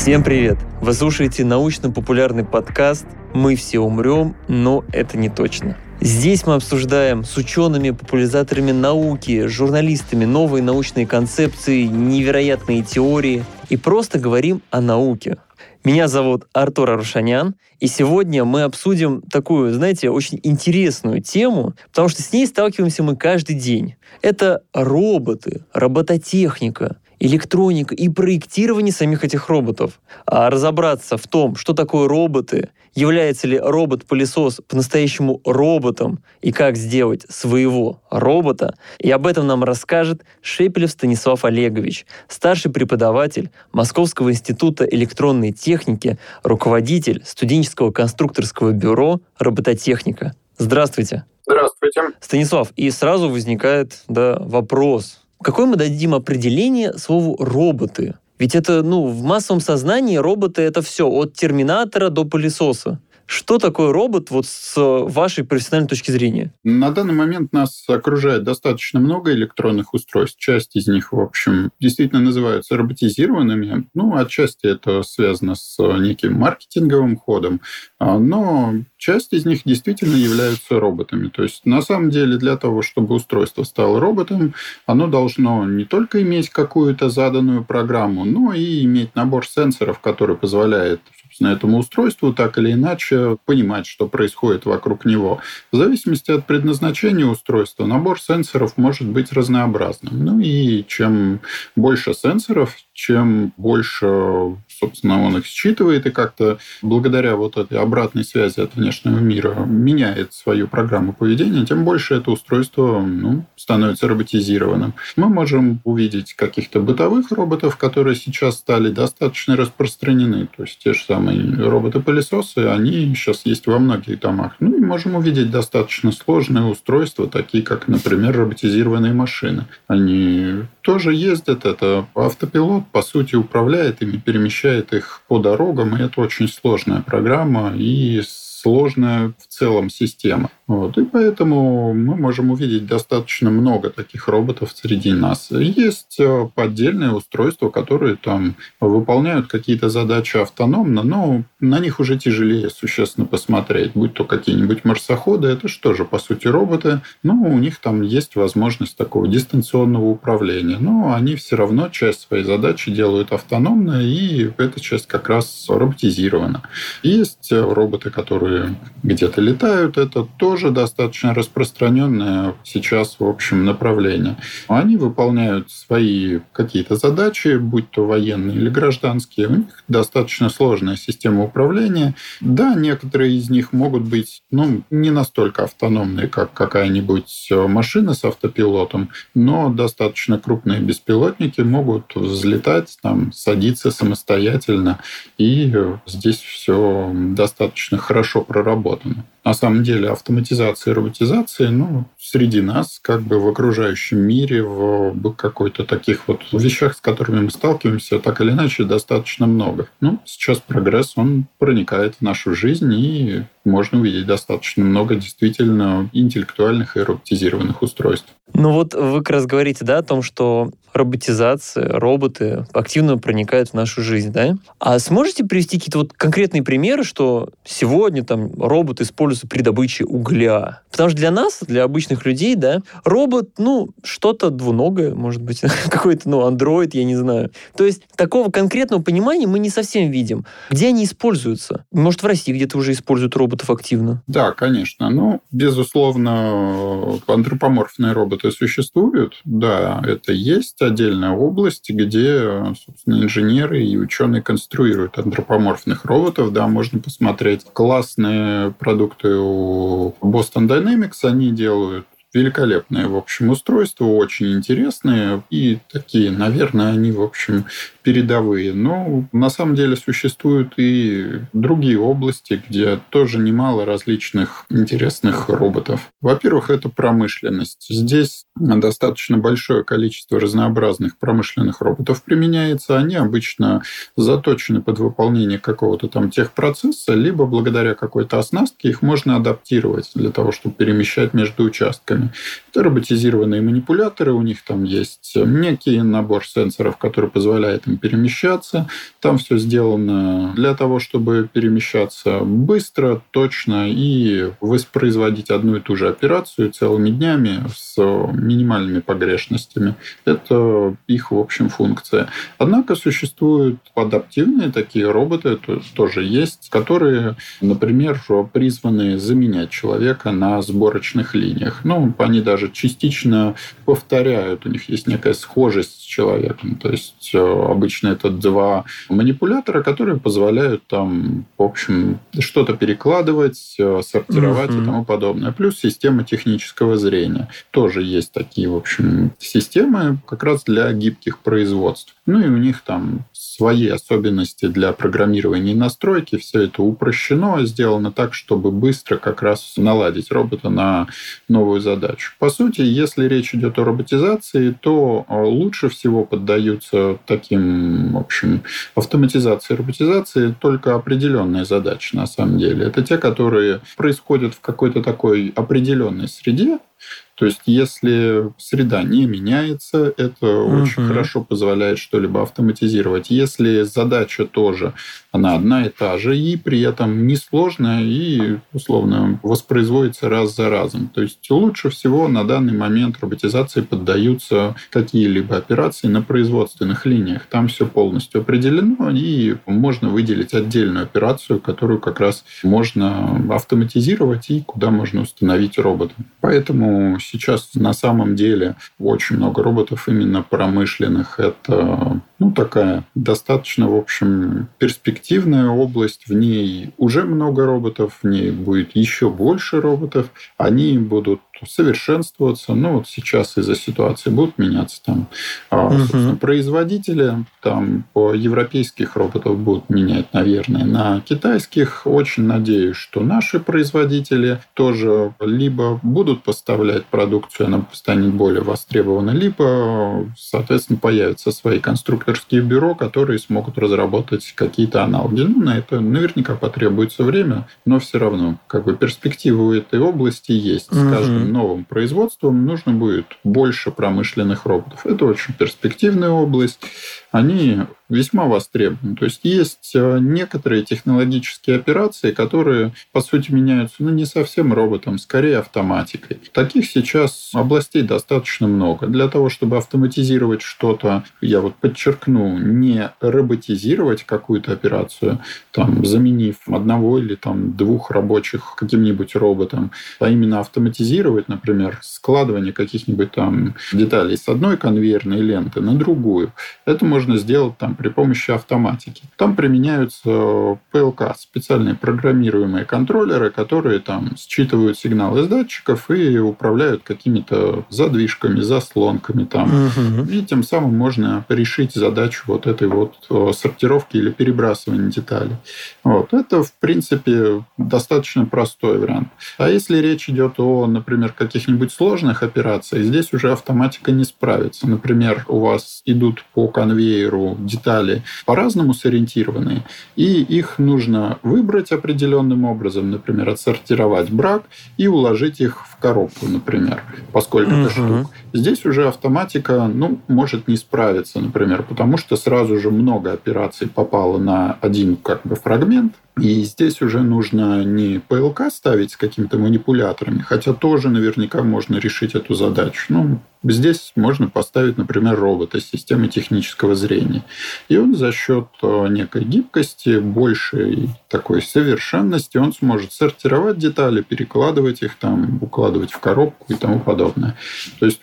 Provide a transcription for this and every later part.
Всем привет! Вы слушаете научно-популярный подкаст «Мы все умрем, но это не точно». Здесь мы обсуждаем с учеными, популяризаторами науки, журналистами новые научные концепции, невероятные теории и просто говорим о науке. Меня зовут Артур Арушанян, и сегодня мы обсудим такую, знаете, очень интересную тему, потому что с ней сталкиваемся мы каждый день. Это роботы, робототехника, электроника и проектирование самих этих роботов. А разобраться в том, что такое роботы, является ли робот-пылесос по-настоящему роботом и как сделать своего робота, и об этом нам расскажет Шепелев Станислав Олегович, старший преподаватель Московского института электронной техники, руководитель студенческого конструкторского бюро «Робототехника». Здравствуйте. Здравствуйте. Станислав, и сразу возникает вопрос. Какое мы дадим определение слову «роботы»? Ведь это, в массовом сознании роботы — это все, от терминатора до пылесоса. Что такое робот с вашей профессиональной точки зрения? На данный момент нас окружает достаточно много электронных устройств. Часть из них, в общем, действительно называются роботизированными. Отчасти это связано с неким маркетинговым ходом, но часть из них действительно являются роботами. То есть, на самом деле, для того, чтобы устройство стало роботом, оно должно не только иметь какую-то заданную программу, но и иметь набор сенсоров, который позволяет этому устройству так или иначе понимать, что происходит вокруг него. В зависимости от предназначения устройства набор сенсоров может быть разнообразным. И чем больше сенсоров, чем больше, собственно, он их считывает и как-то благодаря этой обратной связи от внешнего мира меняет свою программу поведения, тем больше это устройство становится роботизированным. Мы можем увидеть каких-то бытовых роботов, которые сейчас стали достаточно распространены. То есть те же самые роботы-пылесосы, они сейчас есть во многих домах. И можем увидеть достаточно сложные устройства, такие как, например, роботизированные машины. Они тоже ездят, это автопилот, по сути, управляет ими, перемещает их по дорогам, и это очень сложная программа и сложная в целом система. И поэтому мы можем увидеть достаточно много таких роботов среди нас. Есть поддельные устройства, которые выполняют какие-то задачи автономно, но на них уже тяжелее существенно посмотреть. Будь то какие-нибудь марсоходы, это же тоже, по сути, роботы, но у них там есть возможность такого дистанционного управления. Но они все равно часть своей задачи делают автономно, и эта часть как раз роботизирована. Есть роботы, которые где-то летают, это тоже достаточно распространенное сейчас, в общем, направление. Они выполняют свои какие-то задачи, будь то военные или гражданские. У них достаточно сложная система управления. Да, некоторые из них могут быть не настолько автономные, как какая-нибудь машина с автопилотом, но достаточно крупные беспилотники могут взлетать, садиться самостоятельно, и здесь все достаточно хорошо проработано. На самом деле автоматизация и роботизация, среди нас, в окружающем мире, в какой-то таких вещах, с которыми мы сталкиваемся, так или иначе, достаточно много. Сейчас прогресс, он проникает в нашу жизнь, и можно увидеть достаточно много действительно интеллектуальных и роботизированных устройств. Вы как раз говорите, о том, что роботизация, роботы активно проникают в нашу жизнь, да? А сможете привести какие-то конкретные примеры, что сегодня робот используется при добыче угля? Потому что для нас, для обычных людей, робот, что-то двуногое, может быть, какой-то, андроид, я не знаю. То есть такого конкретного понимания мы не совсем видим. Где они используются? Может, в России где-то уже используют роботов активно? Да, конечно. Безусловно, антропоморфные роботы существуют. Да, это есть отдельная область, где, собственно, инженеры и ученые конструируют антропоморфных роботов. Да, можно посмотреть классные продукты у Boston Dynamics. Они делают великолепные, в общем, устройства, очень интересные и такие, наверное, они, в общем, передовые. Но на самом деле существуют и другие области, где тоже немало различных интересных роботов. Во-первых, это промышленность. Здесь достаточно большое количество разнообразных промышленных роботов применяется. Они обычно заточены под выполнение какого-то техпроцесса, либо благодаря какой-то оснастке их можно адаптировать для того, чтобы перемещать между участками. сенсорами. Это роботизированные манипуляторы, у них там есть некий набор сенсоров, который позволяет им перемещаться. Там все сделано для того, чтобы перемещаться быстро, точно и воспроизводить одну и ту же операцию целыми днями с минимальными погрешностями. Это их, в общем, функция. Однако существуют адаптивные такие роботы, тоже есть, которые, например, призваны заменять человека на сборочных линиях. Они даже частично повторяют, у них есть некая схожесть с человеком. То есть обычно это два манипулятора, которые позволяют там, в общем, что-то перекладывать, сортировать и тому подобное. Плюс система технического зрения. Тоже есть такие, в общем, системы как раз для гибких производств. И у них там свои особенности для программирования и настройки. Все это упрощено, сделано так, чтобы быстро как раз наладить робота на новую задачу. По сути, если речь идет о роботизации, то лучше всего поддаются таким, в общем, автоматизации и роботизации только определенные задачи на самом деле. Это те, которые происходят в какой-то такой определенной среде. То есть, если среда не меняется, это очень хорошо позволяет что-либо автоматизировать. Если задача тоже, она одна и та же, и при этом несложная, и, условно, воспроизводится раз за разом. То есть, лучше всего на данный момент роботизации поддаются какие-либо операции на производственных линиях. Там все полностью определено, и можно выделить отдельную операцию, которую как раз можно автоматизировать, и куда можно установить робота. Поэтому сейчас на самом деле очень много роботов именно промышленных. Это такая достаточно, в общем, перспективная область. В ней уже много роботов, в ней будет еще больше роботов. Они будут совершенствоваться. Сейчас из-за ситуации будут меняться там собственно, производители. Там по европейских роботов будут менять, наверное, на китайских. Очень надеюсь, что наши производители тоже либо будут поставлять продукцию, она станет более востребована, либо, соответственно, появятся свои конструкторские бюро, которые смогут разработать какие-то аналоги. На это наверняка потребуется время, но все равно перспективы у этой области есть. С каждым новым производством нужно будет больше промышленных роботов. Это очень перспективная область. Они весьма востребованы. То есть есть некоторые технологические операции, которые, по сути, меняются не совсем роботом, скорее автоматикой. Таких сейчас областей достаточно много. Для того, чтобы автоматизировать что-то, я подчеркну, не роботизировать какую-то операцию, заменив одного или двух рабочих каким-нибудь роботом, а именно автоматизировать, например, складывание каких-нибудь деталей с одной конвейерной ленты на другую. Это можно сделать при помощи автоматики. Там применяются ПЛК, специальные программируемые контроллеры, которые считывают сигналы из датчиков и управляют какими-то задвижками, заслонками. И тем самым можно решить задачу этой сортировки или перебрасывания деталей. Это, в принципе, достаточно простой вариант. А если речь идет о, например, каких-нибудь сложных операциях, здесь уже автоматика не справится. Например, у вас идут по конвейеру детали по-разному сориентированные, и их нужно выбрать определенным образом, например, отсортировать брак и уложить их в коробку, например, по сколько-то штук. Здесь уже автоматика, может не справиться, например, потому что сразу же много операций попало на один фрагмент, и здесь уже нужно не ПЛК ставить с какими-то манипуляторами, хотя тоже наверняка можно решить эту задачу. Здесь можно поставить, например, робота с системой технического зрения. И он за счет некой гибкости, большей такой совершенности, он сможет сортировать детали, перекладывать их укладывать в коробку и тому подобное. То есть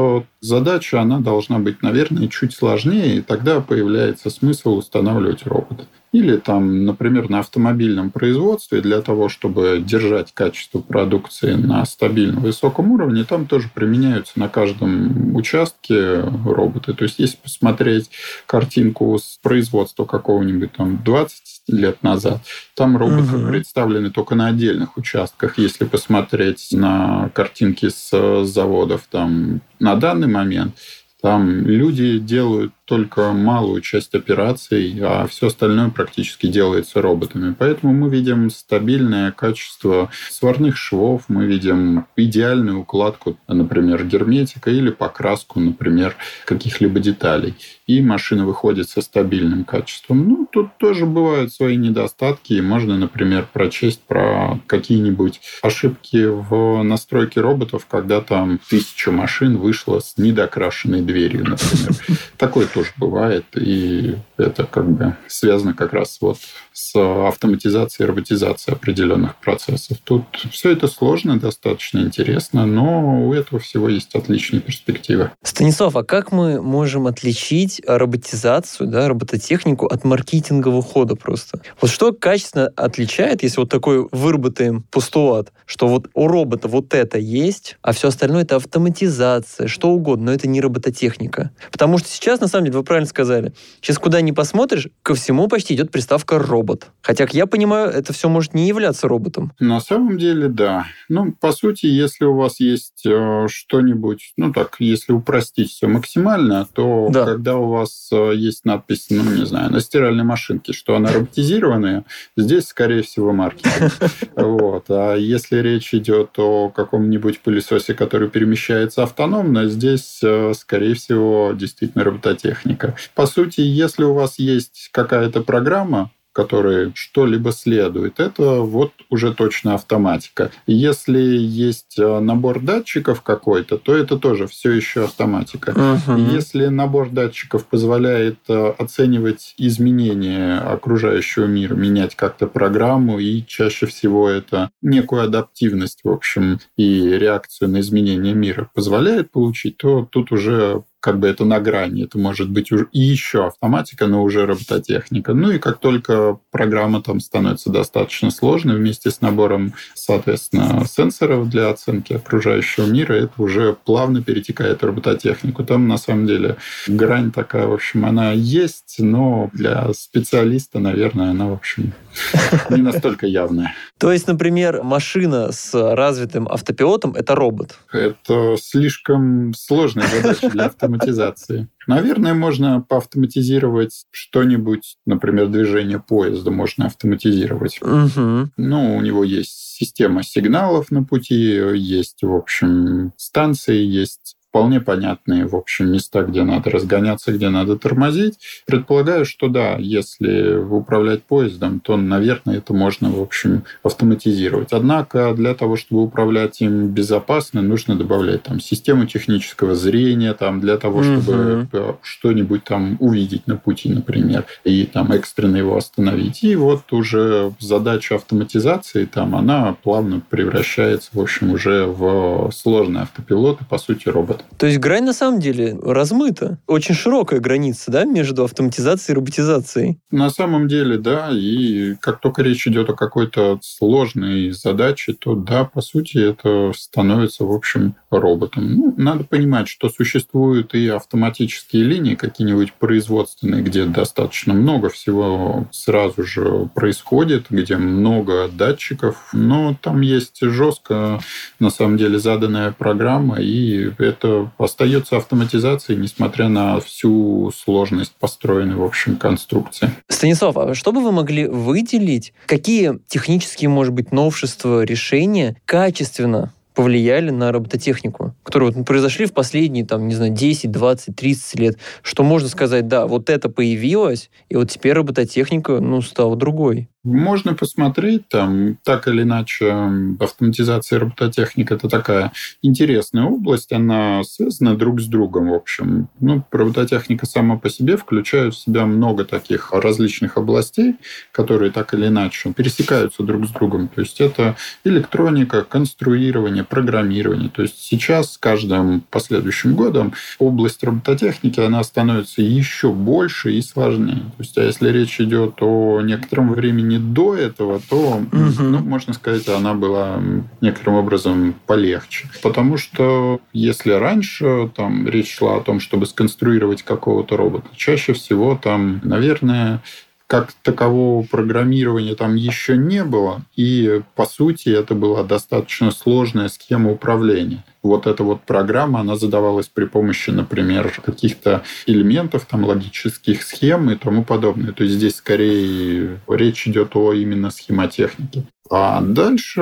задача, она должна быть, наверное, чуть сложнее, и тогда появляется смысл устанавливать робота. Или, например, на автомобильном производстве для того, чтобы держать качество продукции на стабильном высоком уровне, там тоже применяются на каждом участке роботы. То есть, если посмотреть картинку с производства какого-нибудь 20 лет назад, там роботы представлены только на отдельных участках. Если посмотреть на картинки с заводов на данный момент, Там люди делают только малую часть операций, а все остальное практически делается роботами. Поэтому мы видим стабильное качество сварных швов, мы видим идеальную укладку, например, герметика или покраску, например, каких-либо деталей. И машина выходит со стабильным качеством. Ну, тут тоже бывают свои недостатки. И можно, например, прочесть про какие-нибудь ошибки в настройке роботов, когда там 1000 машин вышло с недокрашенной дверью, например. Такое тоже бывает, и это как бы связано как раз вот с автоматизацией и роботизацией определенных процессов. Тут все это сложно, достаточно интересно, но у этого всего есть отличные перспективы. Станислав, а как мы можем отличить роботизацию, да, робототехнику от маркетингового хода просто? Вот что качественно отличает, если вот такой выработаем постулат, что вот у робота вот это есть, а все остальное это автоматизация, что угодно, но это не робототехника. Потому что сейчас, на самом деле, вы правильно сказали, сейчас куда ни посмотришь, ко всему почти идет приставка «робот». Хотя, как я понимаю, это все может не являться роботом. На самом деле, да. Ну, по сути, если у вас есть что-нибудь, ну так, если упростить все максимально, то Да. когда у вас есть надпись, ну, не знаю, на стиральной машинке, что она роботизированная, здесь, скорее всего, маркетинг. Вот. А если речь идет о каком-нибудь пылесосе, который перемещается автономно, здесь, скорее всего, действительно робототехника. По сути, если у вас есть какая-то программа, которой что-либо следует, это вот уже точно автоматика. Если есть набор датчиков какой-то, то это тоже все еще автоматика. Если набор датчиков позволяет оценивать изменения окружающего мира, менять как-то программу, и чаще всего это некую адаптивность, в общем, и реакцию на изменения мира позволяет получить, то тут уже как бы это на грани. Это может быть и еще автоматика, но уже робототехника. Ну и как только программа там становится достаточно сложной вместе с набором, соответственно, сенсоров для оценки окружающего мира, это уже плавно перетекает в робототехнику. Там, на самом деле, грань такая, в общем, она есть, но для специалиста, наверное, она, в общем, не настолько явная. То есть, например, машина с развитым автопилотом – это робот? Это слишком сложная задача для автоматизации. Наверное, можно поавтоматизировать что-нибудь, например, движение поезда можно автоматизировать. Ну, у него есть система сигналов на пути, есть, в общем, станции, есть вполне понятные, в общем, места, где надо разгоняться, где надо тормозить. Предполагаю, что да, если управлять поездом, то, наверное, это можно, в общем, автоматизировать. Однако для того, чтобы управлять им безопасно, нужно добавлять там систему технического зрения, там, для того, чтобы что-нибудь там увидеть на пути, например, и там экстренно его остановить. И вот уже задача автоматизации там, она плавно превращается, в общем, уже в сложный автопилот и, по сути, робот. То есть грань на самом деле размыта. Очень широкая граница, да, между автоматизацией и роботизацией. На самом деле, да. И как только речь идет о какой-то сложной задаче, то да, по сути, это становится, в общем, роботом. Ну, надо понимать, что существуют и автоматические линии, какие-нибудь производственные, где достаточно много всего сразу же происходит, где много датчиков. Но там есть жестко, на самом деле, заданная программа, и это остается автоматизацией, несмотря на всю сложность построенной, в общем, конструкции. Станислав, а что бы вы могли выделить? Какие технические, может быть, новшества, решения качественно повлияли на робототехнику, которые вот произошли в последние, там, не знаю, 10, 20, 30 лет, что можно сказать, да, вот это появилось, и вот теперь робототехника, ну, стала другой. Можно посмотреть, там, так или иначе, автоматизация и робототехника – это такая интересная область, она связана друг с другом, в общем. Ну, робототехника сама по себе включает в себя много таких различных областей, которые так или иначе пересекаются друг с другом. То есть это электроника, конструирование, программирование. То есть сейчас с каждым последующим годом область робототехники, она становится еще больше и сложнее. То есть, а если речь идет о некотором времени до этого, то, ну, можно сказать, она была некоторым образом полегче. Потому что если раньше там речь шла о том, чтобы сконструировать какого-то робота, чаще всего там, наверное, как такового программирования там еще не было, и, по сути, это была достаточно сложная схема управления. вот эта вот программа, она задавалась при помощи, например, каких-то элементов, там, логических схем и тому подобное. То есть здесь скорее речь идет о именно схемотехнике. А дальше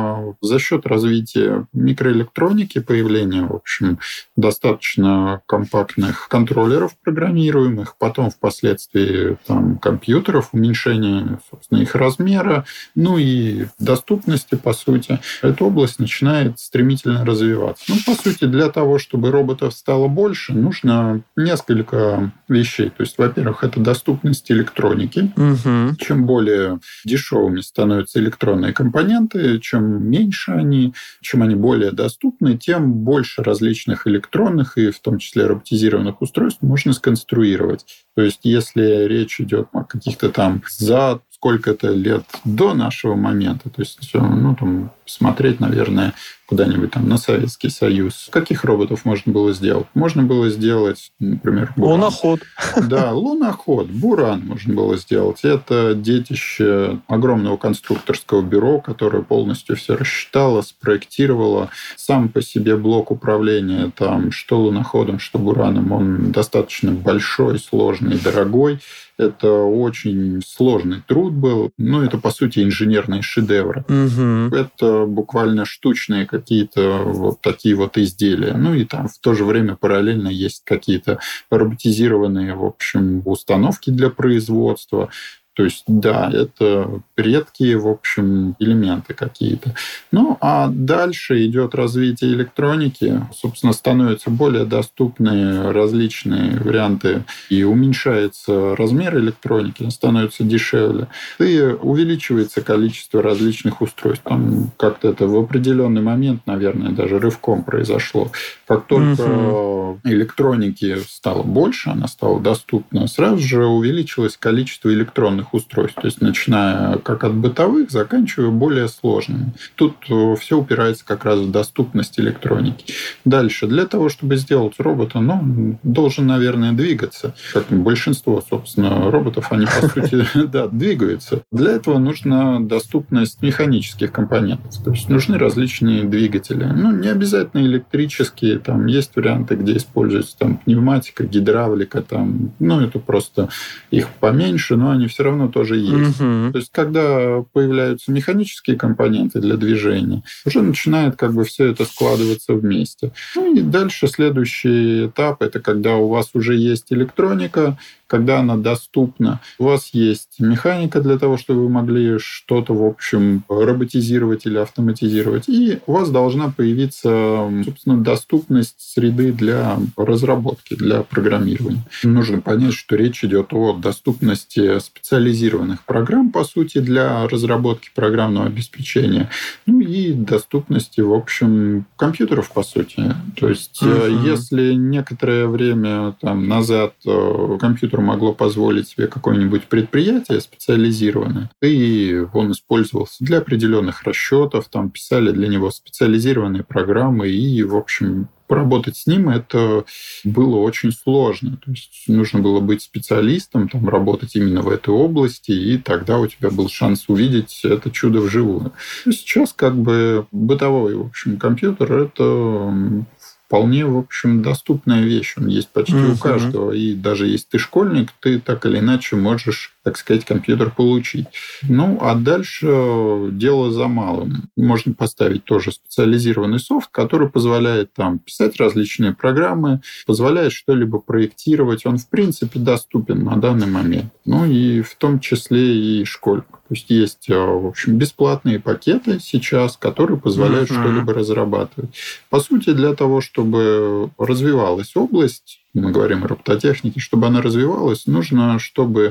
за счет развития микроэлектроники, появления, в общем, достаточно компактных контроллеров программируемых, потом впоследствии там, компьютеров, уменьшение, собственно, их размера, ну и доступности, по сути, эта область начинает стремительно развиваться. Ну, по сути, для того, чтобы роботов стало больше, нужно несколько вещей. То есть, во-первых, это доступность электроники. Угу. Чем более дешевыми становятся электронные компоненты, чем меньше они, чем они более доступны, тем больше различных электронных и в том числе роботизированных устройств можно сконструировать. То есть, если речь идет о каких-то там за сколько-то лет до нашего момента, то есть, ну, там, смотреть, наверное, куда-нибудь там на Советский Союз. Каких роботов можно было сделать? Можно было сделать, например, Буран. Луноход. Да, луноход, Буран можно было сделать. Это детище огромного конструкторского бюро, которое полностью все рассчитало, спроектировало. Сам по себе блок управления, там, что луноходом, что Бураном, он достаточно большой, сложный, дорогой. Это очень сложный труд был. Ну, это, по сути, инженерные шедевры. Угу. Это буквально штучные какие-то вот такие вот изделия. Ну, и там в то же время параллельно есть какие-то роботизированные, в общем, установки для производства. То есть, да, это редкие, в общем, элементы какие-то. Ну, а дальше идет развитие электроники. Собственно, становятся более доступны различные варианты, и уменьшается размер электроники, становится дешевле. И увеличивается количество различных устройств. Там как-то это в определенный момент, наверное, даже рывком произошло. Как только электроники стало больше, она стала доступна, сразу же увеличилось количество электронных устройств. То есть, начиная как от бытовых, заканчивая более сложными. Тут все упирается как раз в доступность электроники. Дальше. Для того, чтобы сделать робота, он должен, наверное, двигаться. Как большинство, собственно, роботов, они, по сути, двигаются. Для этого нужна доступность механических компонентов. То есть, нужны различные двигатели. Ну, не обязательно электрические. Там есть варианты, где используется там, пневматика, гидравлика. Там, ну, это просто их поменьше, но они все равно тоже есть. То есть, когда появляются механические компоненты для движения, уже начинает как бы все это складываться вместе. Ну и дальше следующий этап – это когда у вас уже есть электроника, когда она доступна. У вас есть механика для того, чтобы вы могли что-то, в общем, роботизировать или автоматизировать. И у вас должна появиться, собственно, доступность среды для разработки, для программирования. Нужно понять, что речь идет о доступности специализированных программ, по сути, для разработки программного обеспечения. Ну и доступности, в общем, компьютеров, по сути. То есть, если некоторое время там, назад компьютер могло позволить себе какое-нибудь предприятие специализированное, и он использовался для определенных расчетов, там писали для него специализированные программы, и, в общем, поработать с ним это было очень сложно. То есть нужно было быть специалистом, там, работать именно в этой области, и тогда у тебя был шанс увидеть это чудо вживую. Сейчас как бы бытовой, в общем, компьютер – это вполне, в общем, доступная вещь. Он есть почти у каждого. И даже если ты школьник, ты так или иначе можешь, так сказать, компьютер получить. Ну, а дальше дело за малым. Можно поставить тоже специализированный софт, который позволяет там писать различные программы, позволяет что-либо проектировать. Он, в принципе, доступен на данный момент. Ну, и в том числе и школьникам. То есть есть, в общем, бесплатные пакеты сейчас, которые позволяют что-либо разрабатывать. По сути, для того, чтобы развивалась область, мы говорим о робототехнике, чтобы она развивалась, нужно, чтобы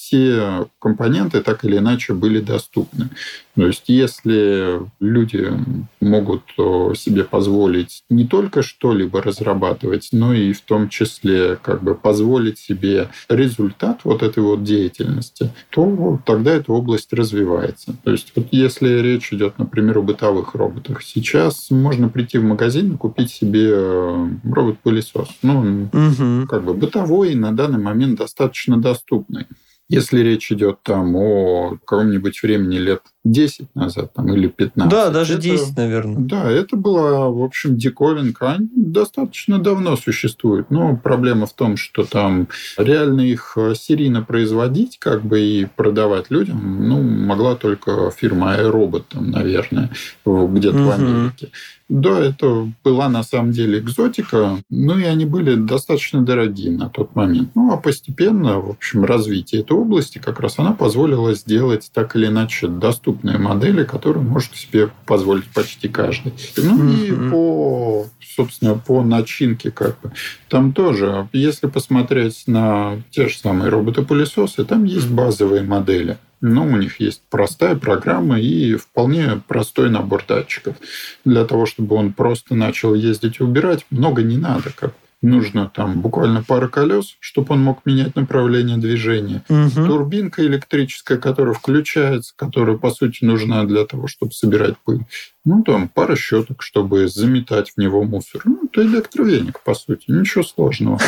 все компоненты так или иначе были доступны. То есть, если люди могут себе позволить не только что-либо разрабатывать, но и в том числе как бы позволить себе результат вот этой вот деятельности, то тогда эта область развивается. То есть, вот если речь идет, например, о бытовых роботах, сейчас можно прийти в магазин и купить себе робот-пылесос. Ну, как бы бытовой, на данный момент достаточно доступный. Если речь идет там о каком-нибудь времени лет 10 назад там, или 15. Да, даже 10, наверное. Да, это была, в общем, диковинка. Они достаточно давно существуют. Но проблема в том, что там реально их серийно производить как бы и продавать людям могла только фирма iRobot, там, наверное, где-то в Америке. Да, это была на самом деле экзотика, и они были достаточно дорогие на тот момент. А постепенно, в общем, развитие этой области как раз она позволила сделать так или иначе доступные модели, которые может себе позволить почти каждый. И собственно, по начинке как бы. Там тоже, если посмотреть на те же самые роботы-пылесосы, там есть базовые модели. У них есть простая программа и вполне простой набор датчиков. Для того, чтобы он просто начал ездить и убирать, много не надо. Нужно там буквально пара колес, чтобы он мог менять направление движения. Турбинка электрическая, которая включается, которая, по сути, нужна для того, чтобы собирать пыль. Там пара щеток, чтобы заметать в него мусор. Это электровеник, по сути. Ничего сложного.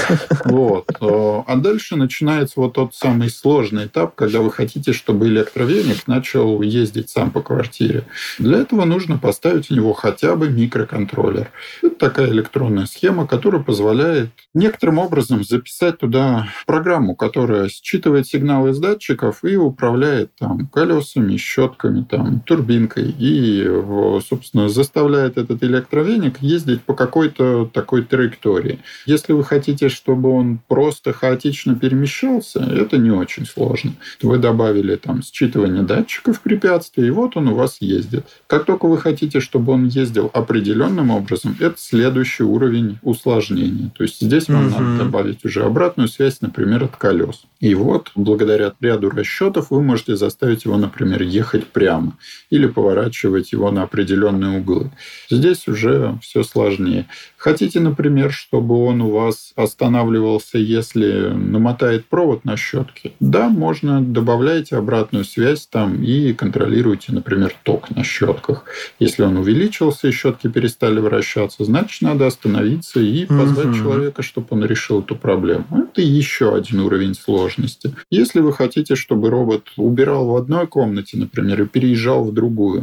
А дальше начинается вот тот самый сложный этап, когда вы хотите, чтобы электровеник начал ездить сам по квартире. Для этого нужно поставить в него хотя бы микроконтроллер. Это такая электронная схема, которая позволяет некоторым образом записать туда программу, которая считывает сигналы из датчиков и управляет там колесами, щетками, там, турбинкой и собственно, заставляет этот электровеник ездить по какой-то такой траектории. Если вы хотите, чтобы он просто хаотично перемещался, это не очень сложно. Вы добавили там считывание датчиков препятствий, и вот он у вас ездит. Как только вы хотите, чтобы он ездил определенным образом, это следующий уровень усложнения. То есть здесь вам надо добавить уже обратную связь, например, от колес. И вот, благодаря ряду расчетов, вы можете заставить его, например, ехать прямо или поворачивать его на определенные углы. Здесь уже все сложнее. Хотите, например, чтобы он у вас останавливался, если намотает провод на щетке? Да, можно. Добавляйте обратную связь там и контролируйте, например, ток на щетках. Если он увеличился и щетки перестали вращаться, значит, надо остановиться и позвать человека, чтобы он решил эту проблему. Это еще один уровень сложности. Если вы хотите, чтобы робот убирал в одной комнате, например, и переезжал в другую,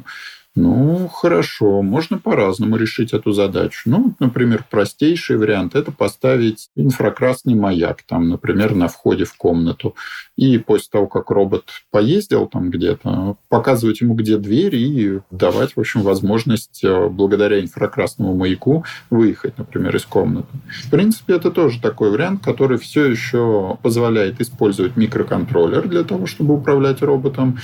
хорошо, можно по-разному решить эту задачу. Например, простейший вариант – это поставить инфракрасный маяк, там, например, на входе в комнату. И после того, как робот поездил там где-то, показывать ему, где дверь, и давать, в общем, возможность благодаря инфракрасному маяку выехать, например, из комнаты. В принципе, это тоже такой вариант, который все еще позволяет использовать микроконтроллер для того, чтобы управлять роботом,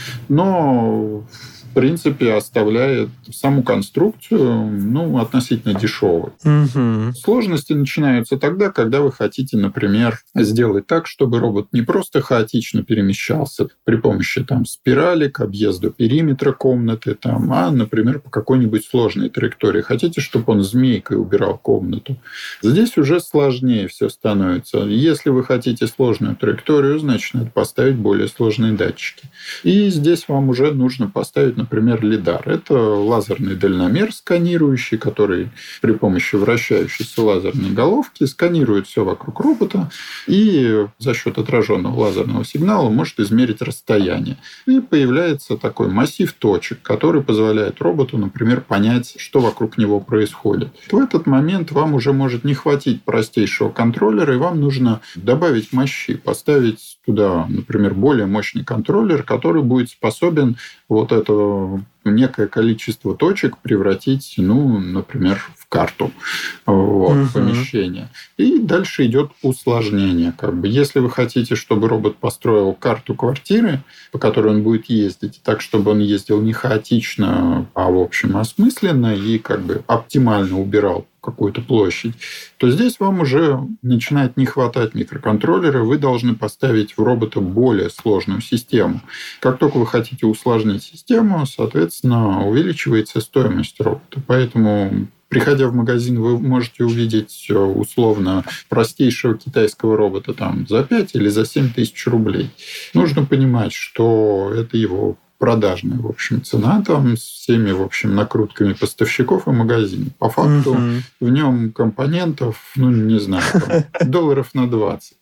но в принципе, оставляет саму конструкцию относительно дешевой. Сложности начинаются тогда, когда вы хотите, например, сделать так, чтобы робот не просто хаотично перемещался при помощи спирали к объезду периметра комнаты, а, например, по какой-нибудь сложной траектории. Хотите, чтобы он змейкой убирал комнату. Здесь уже сложнее все становится. Если вы хотите сложную траекторию, значит, надо поставить более сложные датчики. И здесь вам уже нужно поставить, например, лидар. Это лазерный дальномер сканирующий, который при помощи вращающейся лазерной головки сканирует все вокруг робота и за счет отраженного лазерного сигнала может измерить расстояние. И появляется такой массив точек, который позволяет роботу, например, понять, что вокруг него происходит. В этот момент вам уже может не хватить простейшего контроллера, и вам нужно добавить мощи, поставить туда, например, более мощный контроллер, который будет способен вот это некое количество точек превратить, например, в карту помещения. И дальше идет усложнение. Если вы хотите, чтобы робот построил карту квартиры, по которой он будет ездить, так, чтобы он ездил не хаотично, а, в общем, осмысленно и оптимально убирал какую-то площадь, то здесь вам уже начинает не хватать микроконтроллера, вы должны поставить в робота более сложную систему. Как только вы хотите усложнить систему, соответственно, увеличивается стоимость робота. Поэтому, приходя в магазин, вы можете увидеть условно простейшего китайского робота за 5 или за 7 тысяч рублей. Нужно понимать, что это его продажная, в общем, цена с всеми, в общем, накрутками поставщиков и магазинов. По факту в нем компонентов, не знаю, $20.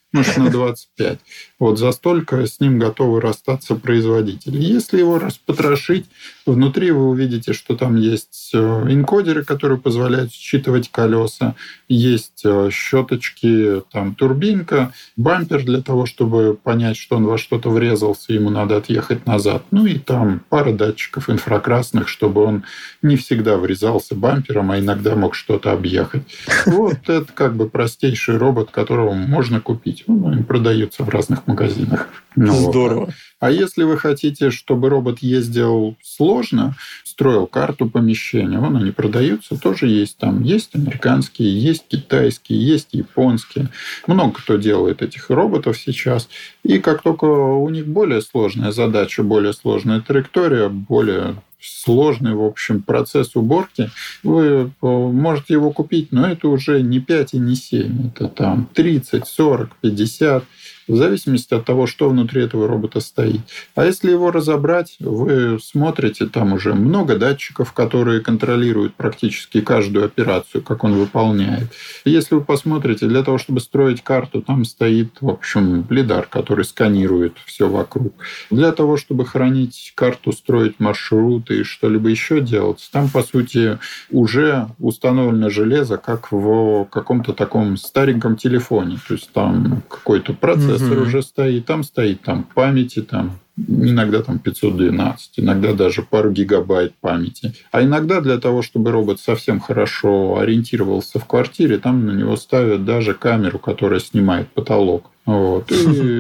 может, на 25. Вот за столько с ним готовы расстаться производители. Если его распотрошить, внутри вы увидите, что там есть энкодеры, которые позволяют считывать колеса, есть щеточки, там турбинка, бампер для того, чтобы понять, что он во что-то врезался, ему надо отъехать назад. Ну и там пара датчиков инфракрасных, чтобы он не всегда врезался бампером, а иногда мог что-то объехать. Вот это как бы простейший робот, которого можно купить. Он продается в разных магазинах. Здорово. А если вы хотите, чтобы робот ездил сложно, строил карту помещения, они продаются, тоже есть там. Есть американские, есть китайские, есть японские. Много кто делает этих роботов сейчас. И как только у них более сложная задача, более сложная траектория, более сложный, в общем, процесс уборки, вы можете его купить, но это уже не 5 и не 7. Это там 30, 40, 50, в зависимости от того, что внутри этого робота стоит. А если его разобрать, вы смотрите, там уже много датчиков, которые контролируют практически каждую операцию, как он выполняет. Если вы посмотрите, для того, чтобы строить карту, там стоит, в общем, лидар, который сканирует все вокруг. Для того, чтобы хранить карту, строить маршруты и что-либо еще делать, там, по сути, уже установлено железо, как в каком-то таком стареньком телефоне. То есть там какой-то процессор уже стоит, там памяти, там иногда там 512, иногда даже пару гигабайт памяти. А иногда для того, чтобы робот совсем хорошо ориентировался в квартире, там на него ставят даже камеру, которая снимает потолок. Вот.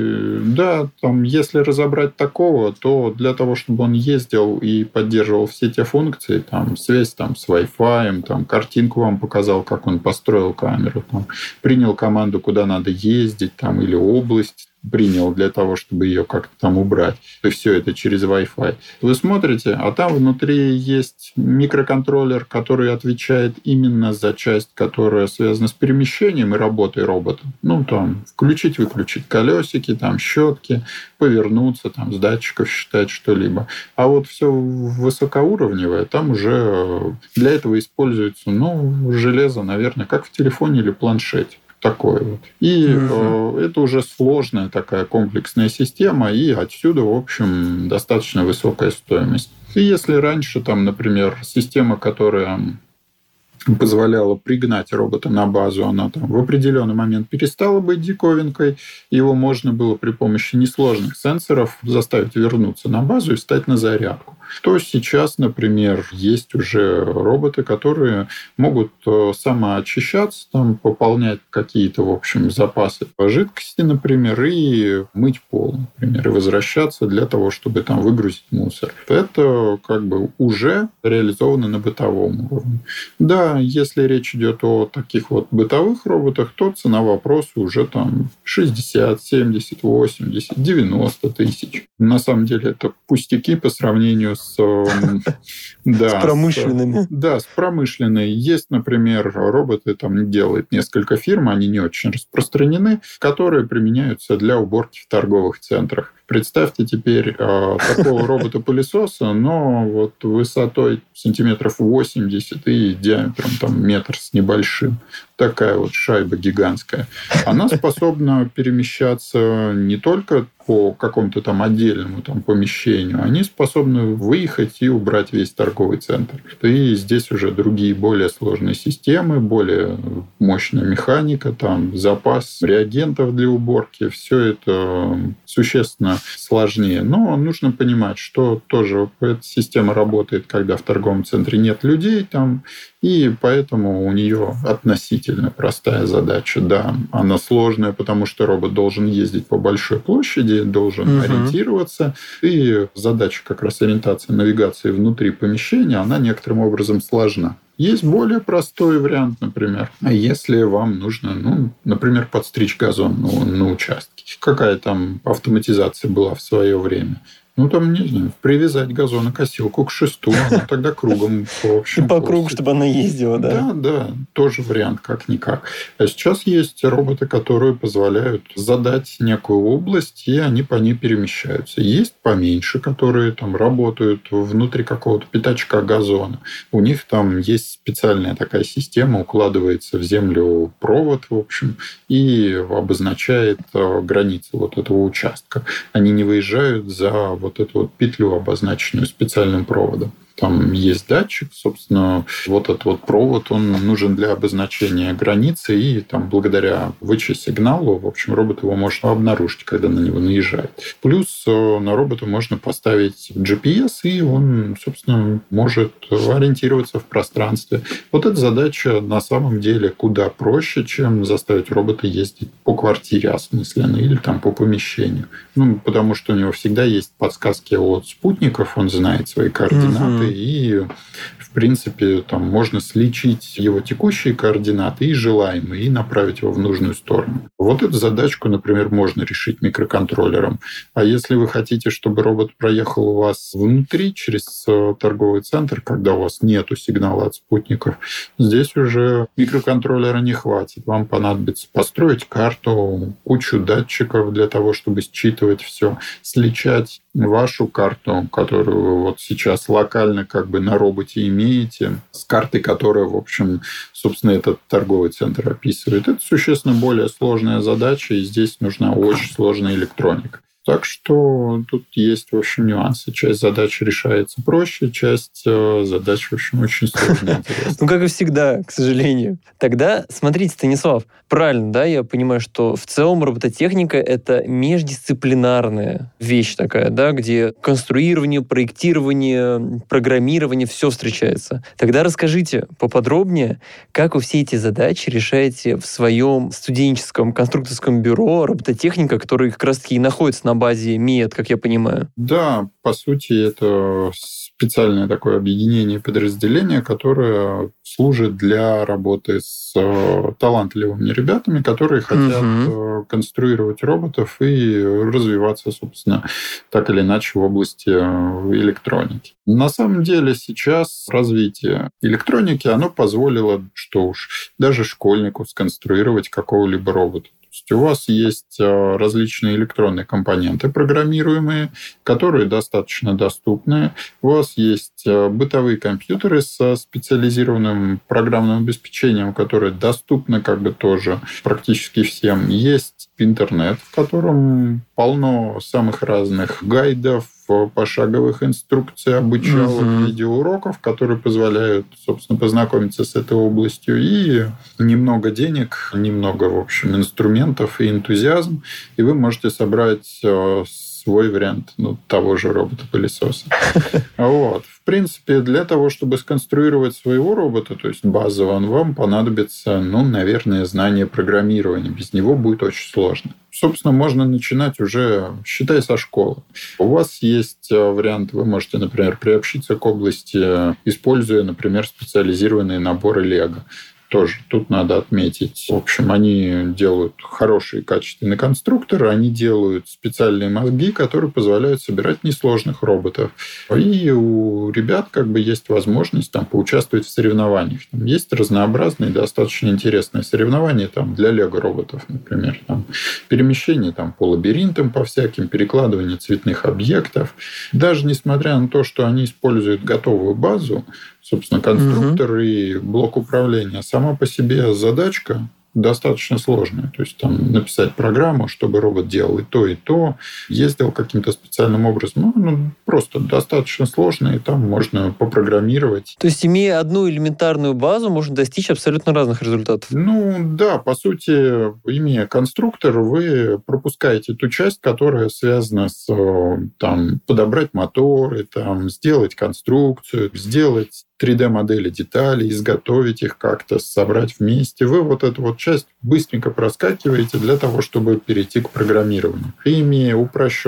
И да, там, если разобрать такого, то для того, чтобы он ездил и поддерживал все те функции, там, связь там, с Wi-Fi, там, картинку вам показал, как он построил камеру, там, принял команду, куда надо ездить, там, или область принял для того, чтобы ее как-то там убрать. И все это через Wi-Fi. Вы смотрите, а там внутри есть микроконтроллер, который отвечает именно за часть, которая связана с перемещением и работой робота. Ну, там, включить-выключить колесики, там, щетки, повернуться, там, с датчиков считать что-либо. А вот все высокоуровневое, там уже для этого используется, железо, наверное, как в телефоне или планшете. Такое вот. И это уже сложная такая комплексная система, и отсюда, в общем, достаточно высокая стоимость. И если раньше, там, например, система, которая позволяла пригнать робота на базу, она там в определенный момент перестала быть диковинкой, его можно было при помощи несложных сенсоров заставить вернуться на базу и встать на зарядку. То сейчас, например, есть уже роботы, которые могут самоочищаться, там, пополнять какие-то, в общем, запасы жидкости, например, и мыть пол, например, и возвращаться для того, чтобы там выгрузить мусор. Это как бы уже реализовано на бытовом уровне. Да, если речь идет о таких вот бытовых роботах, то цена вопроса уже там 60, 70, 80, 90 тысяч. На самом деле это пустяки по сравнению с промышленными. С промышленной. Есть, например, роботы, там делает несколько фирм, они не очень распространены, которые применяются для уборки в торговых центрах. Представьте теперь такого робота-пылесоса, но вот высотой сантиметров 80 и диаметром там метр с небольшим. Такая вот шайба гигантская. Она способна перемещаться не только по какому-то там отдельному там помещению, они способны выехать и убрать весь торговый центр. И здесь уже другие более сложные системы, более мощная механика, там запас реагентов для уборки. Все это существенно сложнее. Но нужно понимать, что тоже эта система работает, когда в торговом центре нет людей, там, и поэтому у нее относительно простая задача. Да, она сложная, потому что робот должен ездить по большой площади, должен ориентироваться. И задача как раз ориентации, навигации внутри помещения, она некоторым образом сложна. Есть более простой вариант, например. Если вам нужно, например, подстричь газон на участке. Какая там автоматизация была в свое время? Там, не знаю, привязать газонокосилку к шесту, она тогда кругом, в общем. По кругу, чтобы она ездила, да? Да, тоже вариант, как-никак. А сейчас есть роботы, которые позволяют задать некую область, и они по ней перемещаются. Есть поменьше, которые там работают внутри какого-то пятачка газона. У них там есть специальная такая система, укладывается в землю провод, в общем, и обозначает границы вот этого участка. Они не выезжают за вот эту вот петлю, обозначенную специальным проводом. Там есть датчик, собственно, вот этот вот провод, он нужен для обозначения границы, и там благодаря ВЧ-сигналу, в общем, робот его может обнаружить, когда на него наезжает. Плюс на робота можно поставить GPS, и он, собственно, может ориентироваться в пространстве. Вот эта задача на самом деле куда проще, чем заставить робота ездить по квартире осмысленно или там по помещению. Потому что у него всегда есть подсказки от спутников, он знает свои координаты, и, в принципе, там можно сличить его текущие координаты и желаемые, и направить его в нужную сторону. Вот эту задачку, например, можно решить микроконтроллером. А если вы хотите, чтобы робот проехал у вас внутри, через торговый центр, когда у вас нету сигнала от спутников, здесь уже микроконтроллера не хватит. Вам понадобится построить карту, кучу датчиков для того, чтобы считывать все, сличать вашу карту, которую вы вот сейчас локально как бы на роботе имеете, с картой, которая, в общем, собственно, этот торговый центр описывает. Это существенно более сложная задача, и здесь нужна очень сложная электроника. Так что тут есть, в общем, нюансы. Часть задач решается проще, часть задач, в общем, очень сложная. Как и всегда, к сожалению. Тогда, смотрите, Станислав, правильно, да, я понимаю, что в целом робототехника — это междисциплинарная вещь такая, да, где конструирование, проектирование, программирование, все встречается. Тогда расскажите поподробнее, как вы все эти задачи решаете в своем студенческом конструкторском бюро робототехника, который как раз-таки и находится на базе МИЭТ, как я понимаю. Да, по сути, это специальное такое объединение, подразделение, которое служит для работы с талантливыми ребятами, которые хотят конструировать роботов и развиваться, собственно, так или иначе в области электроники. На самом деле сейчас развитие электроники, оно позволило, что уж, даже школьнику сконструировать какого-либо робота. То есть у вас есть различные электронные компоненты программируемые, которые достаточно доступны. У вас есть бытовые компьютеры со специализированным программным обеспечением, которое доступно как бы тоже практически всем. Есть интернет, в котором полно самых разных гайдов, пошаговых инструкций, обучалок, видеоуроков, которые позволяют, собственно, познакомиться с этой областью. И немного денег, немного, в общем, инструментов и энтузиазм, и вы можете собрать свой вариант того же робота-пылесоса. Вот. В принципе, для того, чтобы сконструировать своего робота, то есть базово, вам понадобится, наверное, знание программирования. Без него будет очень сложно. Собственно, можно начинать уже, считай, со школы. У вас есть вариант, вы можете, например, приобщиться к области, используя, например, специализированные наборы Лего. Тоже тут надо отметить. В общем, они делают хорошие качественные конструкторы, они делают специальные мозги, которые позволяют собирать несложных роботов. И у ребят как бы есть возможность там поучаствовать в соревнованиях. Там есть разнообразные, достаточно интересные соревнования там, для лего-роботов, например. Там, перемещение там, по лабиринтам, по всяким, перекладывание цветных объектов. Даже несмотря на то, что они используют готовую базу, собственно, конструктор и блок управления, сама по себе задачка достаточно сложная. То есть там написать программу, чтобы робот делал и то, ездил каким-то специальным образом. Просто достаточно сложно, и там можно попрограммировать. То есть, имея одну элементарную базу, можно достичь абсолютно разных результатов. Да, по сути, имея конструктор, вы пропускаете ту часть, которая связана с подобрать моторы, сделать конструкцию, сделать 3D-модели деталей, изготовить их как-то, собрать вместе. Вы вот эту вот часть быстренько проскакиваете для того, чтобы перейти к программированию. И имея упрощенную, в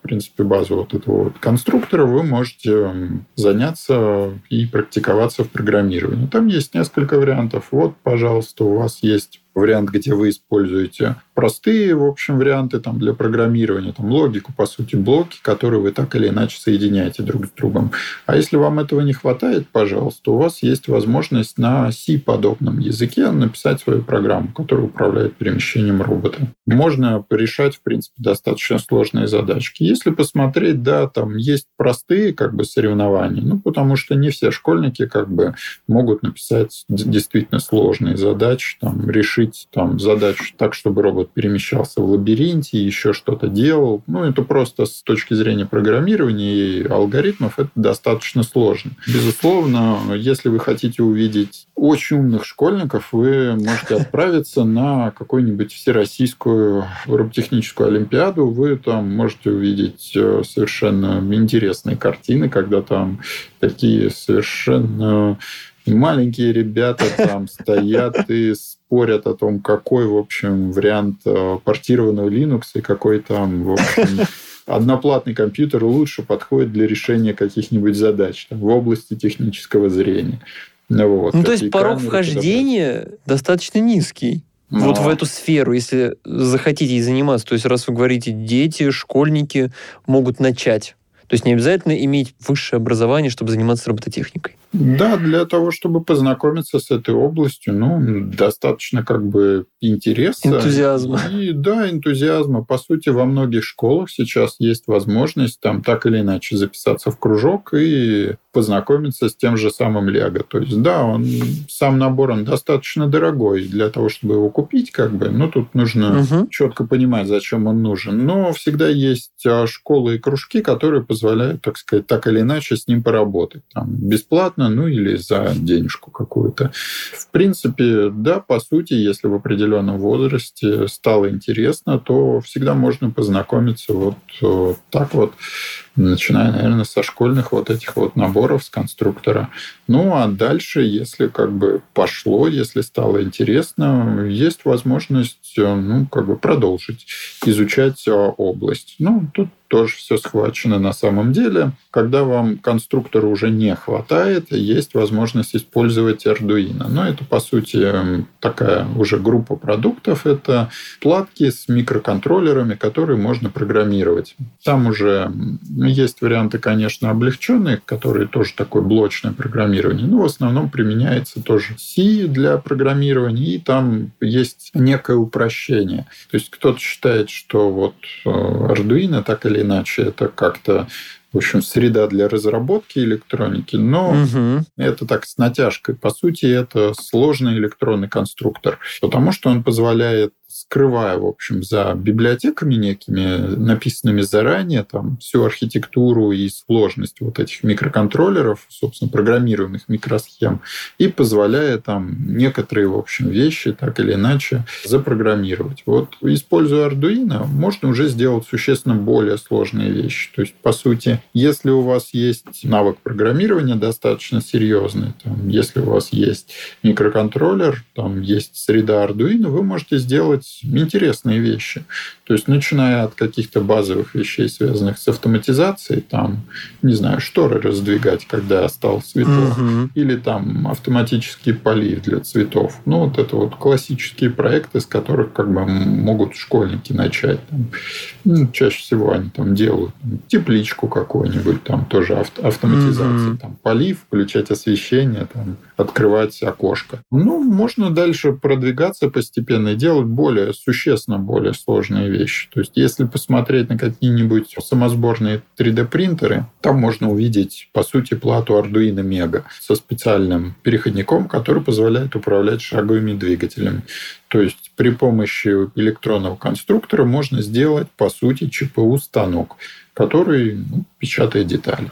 принципе, базу вот этого вот конструктора, вы можете заняться и практиковаться в программировании. Там есть несколько вариантов. Вот, пожалуйста, у вас есть вариант, где вы используете простые, в общем, варианты там, для программирования, там, логику, по сути, блоки, которые вы так или иначе соединяете друг с другом. А если вам этого не хватает, пожалуйста, у вас есть возможность на C-подобном языке написать свою программу, которая управляет перемещением робота. Можно порешать, в принципе, достаточно сложные задачки. Если посмотреть, да, там есть простые как бы соревнования, ну, потому что не все школьники как бы могут написать действительно сложные задачи, там, решить там, задачу так, чтобы робот перемещался в лабиринте, еще что-то делал. Ну, это просто с точки зрения программирования и алгоритмов это достаточно сложно. Безусловно, если вы хотите увидеть очень умных школьников, вы можете отправиться на какую-нибудь всероссийскую робототехническую олимпиаду. Вы там можете увидеть совершенно интересные картины, когда там такие совершенно маленькие ребята там стоят и спорят о том, какой, в общем, вариант портированного Linux и какой там, в общем, одноплатный компьютер лучше подходит для решения каких-нибудь задач там, в области технического зрения. Вот, то есть порог вхождения достаточно низкий. Вот в эту сферу, если захотите ей заниматься. То есть, раз вы говорите, дети, школьники могут начать. То есть не обязательно иметь высшее образование, чтобы заниматься робототехникой. Да, для того, чтобы познакомиться с этой областью, достаточно как бы интереса. Энтузиазма. И, да, энтузиазма. По сути, во многих школах сейчас есть возможность там так или иначе записаться в кружок и познакомиться с тем же самым Лего. То есть, да, сам набор, он достаточно дорогой для того, чтобы его купить, как бы, тут нужно четко понимать, зачем он нужен. Но всегда есть школы и кружки, которые позволяют, так сказать, так или иначе с ним поработать. Там, бесплатно, или за денежку какую-то. В принципе, да, по сути, если в определенном возрасте стало интересно, то всегда можно познакомиться вот так вот, начиная, наверное, со школьных вот этих вот наборов с конструктора. А дальше, если как бы пошло, если стало интересно, есть возможность, продолжить изучать область. Тут тоже все схвачено на самом деле. Когда вам конструктора уже не хватает, есть возможность использовать Arduino. Но это, по сути, такая уже группа продуктов. Это платки с микроконтроллерами, которые можно программировать. Там уже есть варианты, конечно, облегченные, которые тоже такое блочное программирование. Но в основном применяется тоже C для программирования, и там есть некое упрощение. То есть кто-то считает, что Arduino так или иначе это как-то, в общем, среда для разработки электроники, но это так с натяжкой. По сути, это сложный электронный конструктор, потому что он позволяет, скрывая, в общем, за библиотеками некими, написанными заранее, там, всю архитектуру и сложность вот этих микроконтроллеров, собственно, программируемых микросхем, и позволяя там некоторые, в общем, вещи так или иначе запрограммировать. Используя Arduino, можно уже сделать существенно более сложные вещи. То есть, по сути, если у вас есть навык программирования достаточно серьезный, там, если у вас есть микроконтроллер, там есть среда Arduino, вы можете сделать интересные вещи. То есть, начиная от каких-то базовых вещей, связанных с автоматизацией, там, не знаю, шторы раздвигать, когда стало светло, или там автоматический полив для цветов. Это классические проекты, с которых как бы могут школьники начать. Там, чаще всего они там делают тепличку какую-нибудь, там тоже автоматизация, там, полив, включать освещение, там, открывать окошко. Можно дальше продвигаться постепенно и делать более существенно более сложные вещи. То есть, если посмотреть на какие-нибудь самосборные 3D-принтеры, там можно увидеть, по сути, плату Arduino Mega со специальным переходником, который позволяет управлять шаговыми двигателями. То есть, при помощи электронного конструктора можно сделать, по сути, ЧПУ-станок, который печатает детали.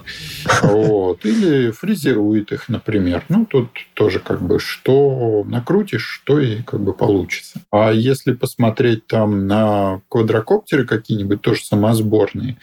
Или фрезерует их, например. Тут тоже как бы что накрутишь, что и как бы получится. А если посмотреть там на квадрокоптеры какие-нибудь, тоже самосборные,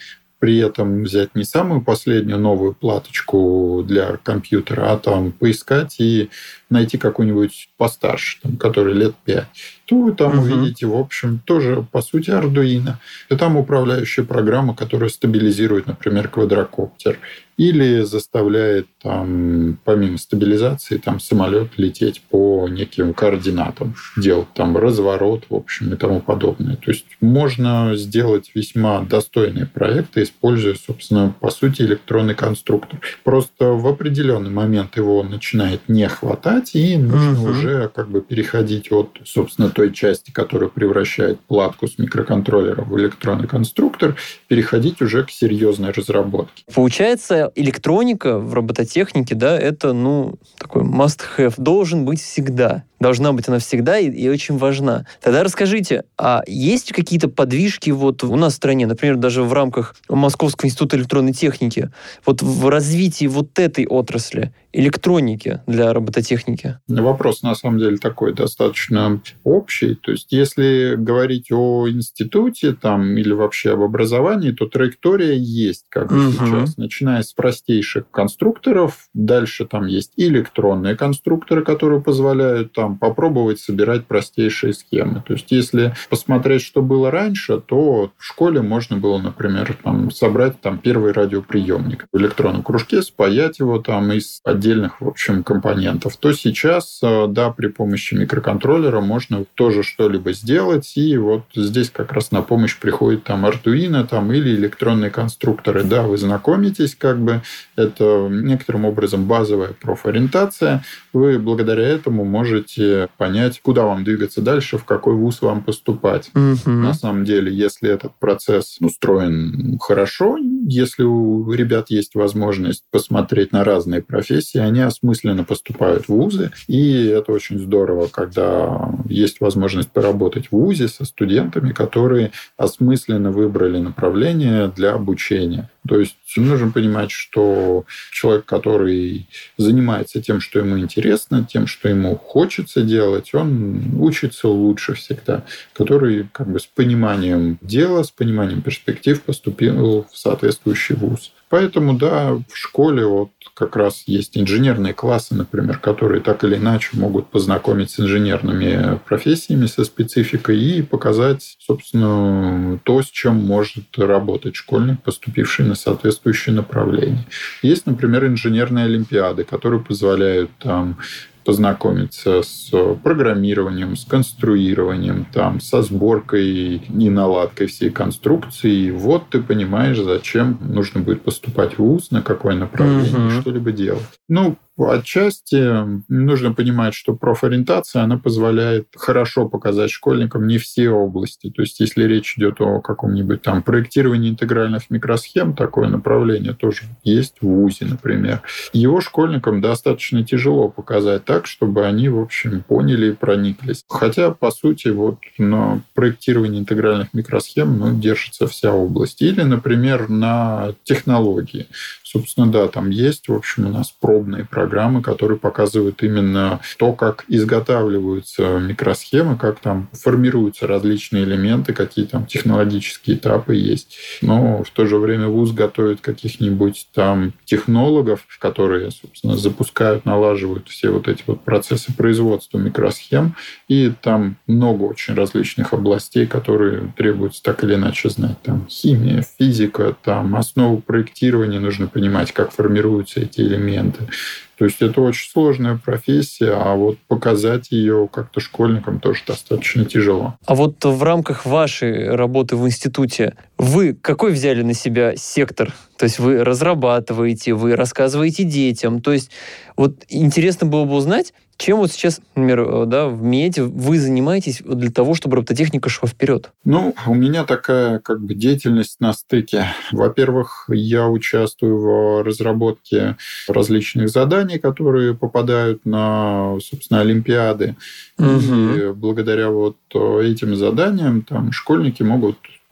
при этом взять не самую последнюю новую платочку для компьютера, а там поискать и найти какую-нибудь постарше, там, который лет 5, то вы там увидите, в общем, тоже, по сути, Arduino. И там управляющая программа, которая стабилизирует, например, квадрокоптер. Или заставляет, там, помимо стабилизации, там, самолет лететь по неким координатам, делать там разворот, в общем, и тому подобное. То есть можно сделать весьма достойные проекты, используя, собственно, по сути, электронный конструктор. Просто в определенный момент его начинает не хватать, и нужно уже как бы переходить от, собственно, той части, которая превращает платку с микроконтроллера в электронный конструктор, переходить уже к серьезной разработке. Получается, электроника в робототехнике, да, это, такой must-have, должен быть всегда. Должна быть она всегда и очень важна. Тогда расскажите, а есть какие-то подвижки вот у нас в стране, например, даже в рамках Московского института электронной техники, вот в развитии вот этой отрасли, электроники для робототехники? Вопрос, на самом деле, такой достаточно общий. То есть, если говорить о институте там, или вообще об образовании, то траектория есть как бы сейчас. Начиная с простейших конструкторов, дальше там есть электронные конструкторы, которые позволяют там попробовать собирать простейшие схемы. То есть, если посмотреть, что было раньше, то в школе можно было, например, там, собрать там, первый радиоприемник в электронном кружке, спаять его там из отдельных, в общем, компонентов. То сейчас, да, при помощи микроконтроллера можно тоже что-либо сделать, и вот здесь как раз на помощь приходит там Arduino там, или электронные конструкторы. Да, вы знакомитесь, как бы, это некоторым образом базовая профориентация. Вы благодаря этому можете понять, куда вам двигаться дальше, в какой вуз вам поступать. На самом деле, если этот процесс устроен хорошо, если у ребят есть возможность посмотреть на разные профессии, они осмысленно поступают в вузы, и это очень здорово, когда есть возможность поработать в вузе со студентами, которые осмысленно выбрали направление для обучения. То есть нужно понимать, что человек, который занимается тем, что ему интересно, тем, что ему хочется делать, он учится лучше всегда, который как бы с пониманием дела, с пониманием перспектив поступил в соответствующий вуз. Поэтому, да, в школе вот как раз есть инженерные классы, например, которые так или иначе могут познакомить с инженерными профессиями, со спецификой и показать, собственно, то, с чем может работать школьник, поступивший на соответствующее направление. Есть, например, инженерные олимпиады, которые позволяют там познакомиться с программированием, с конструированием, там, со сборкой и наладкой всей конструкции. И вот ты понимаешь, зачем нужно будет поступать в вуз, на какое направление, что-либо делать. Отчасти нужно понимать, что профориентация, она позволяет хорошо показать школьникам не все области. То есть, если речь идет о каком-нибудь там проектировании интегральных микросхем, такое направление тоже есть в вузе, например. Его школьникам достаточно тяжело показать так, чтобы они, в общем, поняли и прониклись. Хотя, по сути, вот на проектировании интегральных микросхем держится вся область. Или, например, на технологии. Собственно, да, там есть, в общем, у нас пробные программы, которые показывают именно то, как изготавливаются микросхемы, как там формируются различные элементы, какие там технологические этапы есть. Но в то же время вуз готовит каких-нибудь там технологов, которые, собственно, запускают, налаживают все вот эти вот процессы производства микросхем. И там много очень различных областей, которые требуется так или иначе знать. Там химия, физика, там основу проектирования нужно понимать, как формируются эти элементы. То есть это очень сложная профессия, а вот показать ее как-то школьникам тоже достаточно тяжело. А вот в рамках вашей работы в институте вы какой взяли на себя сектор? То есть вы разрабатываете, вы рассказываете детям. То есть вот интересно было бы узнать, чем вот сейчас, например, да, в МИЭТе вы занимаетесь для того, чтобы робототехника шла вперед? У меня такая как бы деятельность на стыке. Во-первых, я участвую в разработке различных заданий, которые попадают на, собственно, олимпиады. И благодаря вот этим заданиям там школьники могут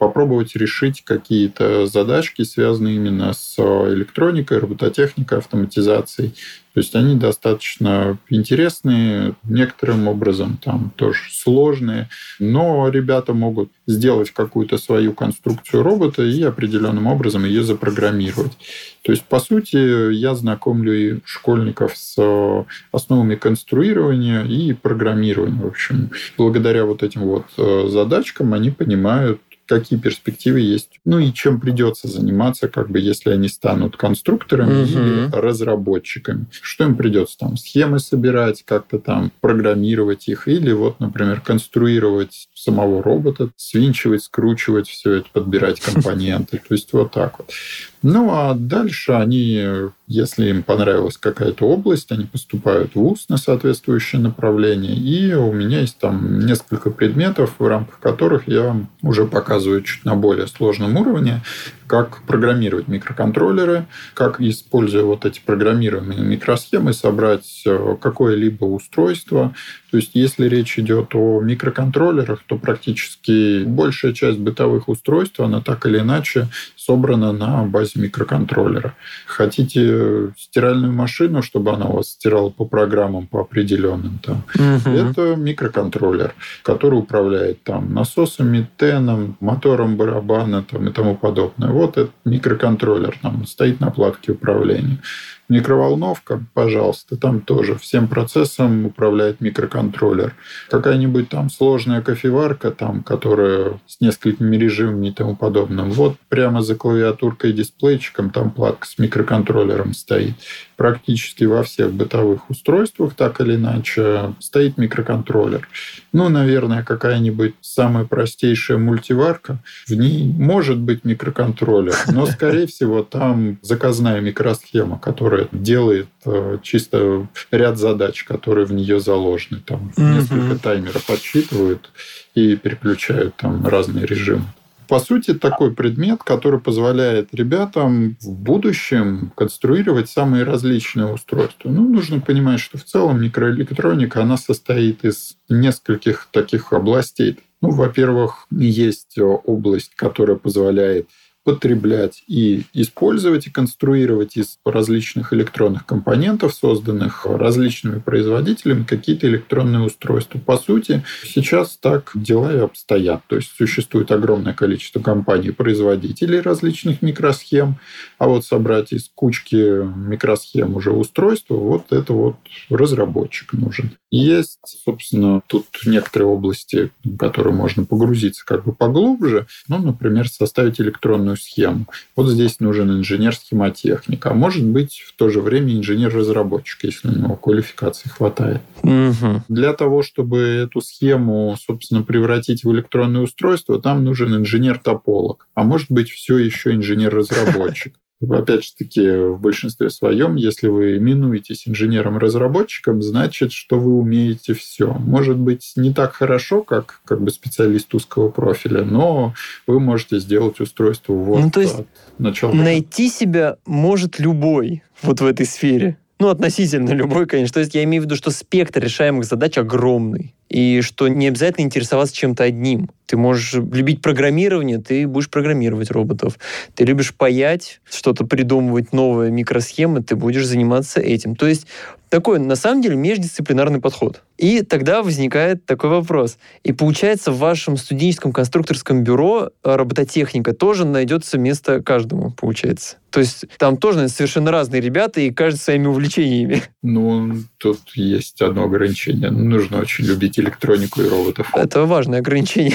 попробовать решить какие-то задачки, связанные именно с электроникой, робототехникой, автоматизацией. То есть они достаточно интересные, некоторым образом там тоже сложные, но ребята могут сделать какую-то свою конструкцию робота и определенным образом ее запрограммировать. То есть, по сути, я знакомлю и школьников с основами конструирования и программирования. В общем, благодаря вот этим вот задачкам они понимают, какие перспективы есть, и чем придется заниматься, если они станут конструкторами или разработчиками. Что им придется там схемы собирать, как-то там программировать их, или например, конструировать самого робота, свинчивать, скручивать все это, подбирать компоненты. То есть вот так вот. А дальше они, если им понравилась какая-то область, они поступают в вуз на соответствующее направление. И у меня есть там несколько предметов, в рамках которых я уже показываю чуть на более сложном уровне, как программировать микроконтроллеры, как, используя вот эти программируемые микросхемы, собрать какое-либо устройство. То есть, если речь идет о микроконтроллерах, то практически большая часть бытовых устройств, она так или иначе собрана на базе микроконтроллера. Хотите стиральную машину, чтобы она у вас стирала по программам, по определенным, это микроконтроллер, который управляет насосами, теном, мотором барабана и тому подобное. Вот этот микроконтроллер стоит на платке управления. Микроволновка, пожалуйста, там тоже всем процессом управляет микроконтроллер. Какая-нибудь сложная кофеварка, которая с несколькими режимами и тому подобным. Вот прямо за клавиатуркой и дисплейчиком там платка с микроконтроллером стоит. Практически во всех бытовых устройствах, так или иначе, стоит микроконтроллер. Наверное, какая-нибудь самая простейшая мультиварка, в ней может быть микроконтроллер, но, скорее всего, там заказная микросхема, которая делает чисто ряд задач, которые в нее заложены. Там несколько таймеров отсчитывают и переключают разные режимы. По сути, такой предмет, который позволяет ребятам в будущем конструировать самые различные устройства. Нужно понимать, что в целом микроэлектроника, она состоит из нескольких таких областей. Во-первых, есть область, которая позволяет потреблять и использовать, и конструировать из различных электронных компонентов, созданных различными производителями, какие-то электронные устройства. По сути, сейчас так дела и обстоят. То есть существует огромное количество компаний-производителей различных микросхем, а собрать из кучки микросхем уже устройство, это разработчик нужен. Есть, собственно, тут некоторые области, в которые можно погрузиться поглубже, например, составить электронную схему. Здесь нужен инженер-схемотехник, а может быть в то же время инженер-разработчик, если у него квалификации хватает. Для того, чтобы эту схему, собственно, превратить в электронное устройство, там нужен инженер-тополог, а может быть все еще инженер-разработчик. Опять же таки, в большинстве своем, если вы именуетесь инженером-разработчиком, значит, что вы умеете все. Может быть, не так хорошо, как специалист узкого профиля, но вы можете сделать устройство то есть от начала. Найти себя может любой в этой сфере. Относительно любой, конечно. То есть я имею в виду, что спектр решаемых задач огромный. И что не обязательно интересоваться чем-то одним. Ты можешь любить программирование, ты будешь программировать роботов. Ты любишь паять, что-то придумывать, новые микросхемы, ты будешь заниматься этим. То есть такой, на самом деле, междисциплинарный подход. И тогда возникает такой вопрос. И получается, в вашем студенческом конструкторском бюро робототехника тоже найдется место каждому, получается. То есть там тоже, наверное, совершенно разные ребята, и каждый своими увлечениями. Тут есть одно ограничение. Нужно очень любить электронику и роботов. Это важное ограничение.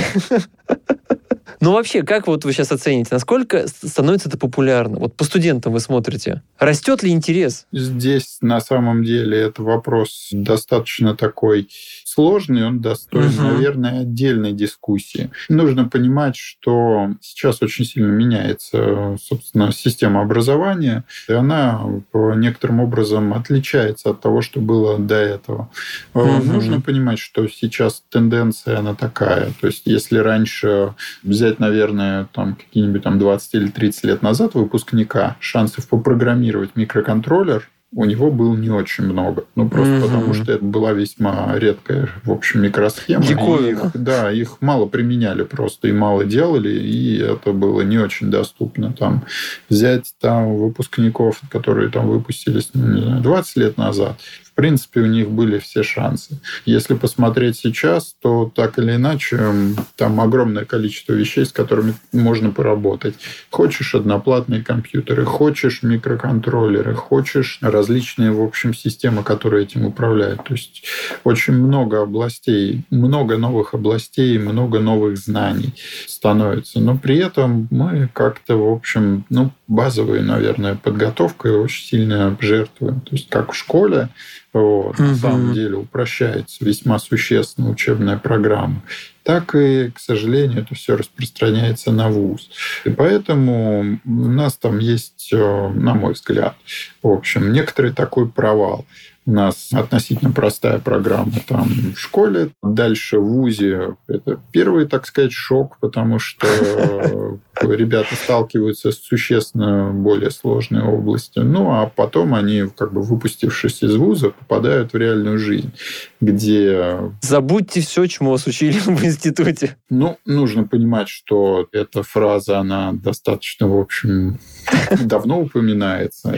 Вообще, как вы сейчас оцените, насколько становится это популярно? По студентам вы смотрите. Растет ли интерес? Здесь, на самом деле, это вопрос достаточно такой сложный, он достоин, наверное, отдельной дискуссии. Нужно понимать, что сейчас очень сильно меняется, собственно, система образования, и она некоторым образом отличается от того, что было до этого. Нужно понимать, что сейчас тенденция, она такая. То есть, если раньше взять, наверное, какие-нибудь 20 или 30 лет назад выпускника, шансов попрограммировать микроконтроллер у него было не очень много. Ну, просто потому что это была весьма редкая, в общем, микросхема. Диковина. Их мало применяли просто и мало делали, и это было не очень доступно. Там взять выпускников, которые там выпустились, 20 лет назад, в принципе, у них были все шансы. Если посмотреть сейчас, то так или иначе там огромное количество вещей, с которыми можно поработать. Хочешь одноплатные компьютеры, хочешь микроконтроллеры, хочешь различные, в общем, системы, которые этим управляют. То есть очень много областей, много новых областей, много новых знаний становится. Но при этом мы как-то, в общем, базовой, наверное, подготовкой очень сильно жертвуем. То есть как в школе, на самом деле упрощается весьма существенно учебная программа, так и, к сожалению, это все распространяется на вуз. И поэтому у нас там есть, на мой взгляд, в общем, некоторый такой провал. У нас относительно простая программа там в школе. Дальше в вузе это первый, так сказать, шок, потому что ребята сталкиваются с существенно более сложной областью. А потом они, выпустившись из вуза, попадают в реальную жизнь, где... Забудьте все, чему вас учили в институте. Нужно понимать, что эта фраза, она достаточно, в общем, давно упоминается.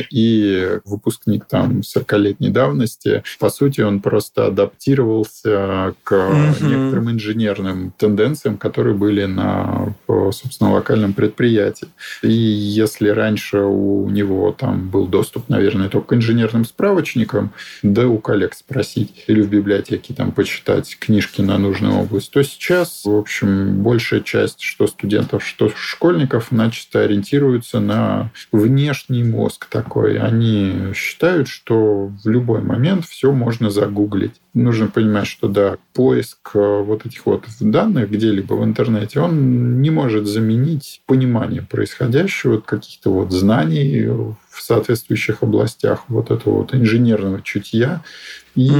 И выпускник 40-летней давности, по сути, он просто адаптировался к некоторым инженерным тенденциям, которые были на, собственно, локальном предприятии. И если раньше у него там был доступ, наверное, только к инженерным справочникам, да у коллег спросить, или в библиотеке там почитать книжки на нужную область, то сейчас, в общем, большая часть что студентов, что школьников начисто ориентируются на внешний мозг такой. Они считают, что в любой момент все можно загуглить. Нужно понимать, что да, поиск вот этих вот данных где-либо в интернете, он не может заменить понимание происходящего, каких-то вот знаний в соответствующих областях вот этого вот инженерного чутья. И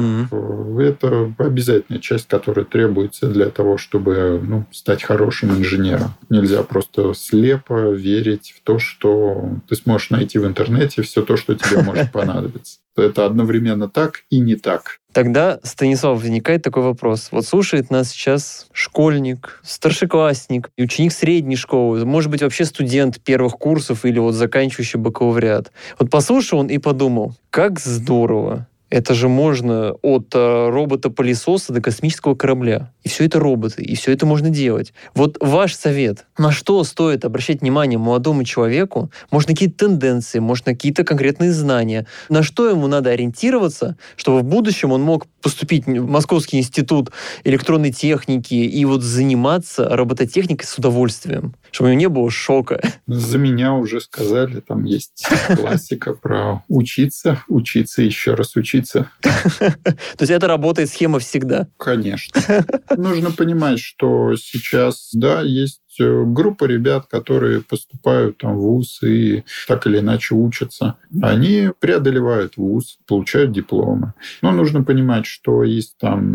это обязательная часть, которая требуется для того, чтобы стать хорошим инженером. Нельзя просто слепо верить в то, что ты сможешь найти в интернете все то, что тебе может понадобиться. Это одновременно так и не так. Тогда, Станислав, возникает такой вопрос. Вот слушает нас сейчас школьник, старшеклассник, и ученик средней школы, может быть, вообще студент первых курсов или вот заканчивающий бакалавриат. Вот послушал он и подумал, как здорово. Это же можно от робота-пылесоса до космического корабля. И все это роботы, и все это можно делать. Вот ваш совет. На что стоит обращать внимание молодому человеку? Может, на какие-то тенденции, может, на какие-то конкретные знания. На что ему надо ориентироваться, чтобы в будущем он мог поступить в Московский институт электронной техники и вот заниматься робототехникой с удовольствием, чтобы у него не было шока. За меня уже сказали, там есть классика про учиться, еще раз учиться. То есть это работает схема всегда? Конечно. Нужно понимать, что сейчас, да, есть группа ребят, которые поступают в вуз и так или иначе учатся. Они преодолевают вуз, получают дипломы. Но нужно понимать, что из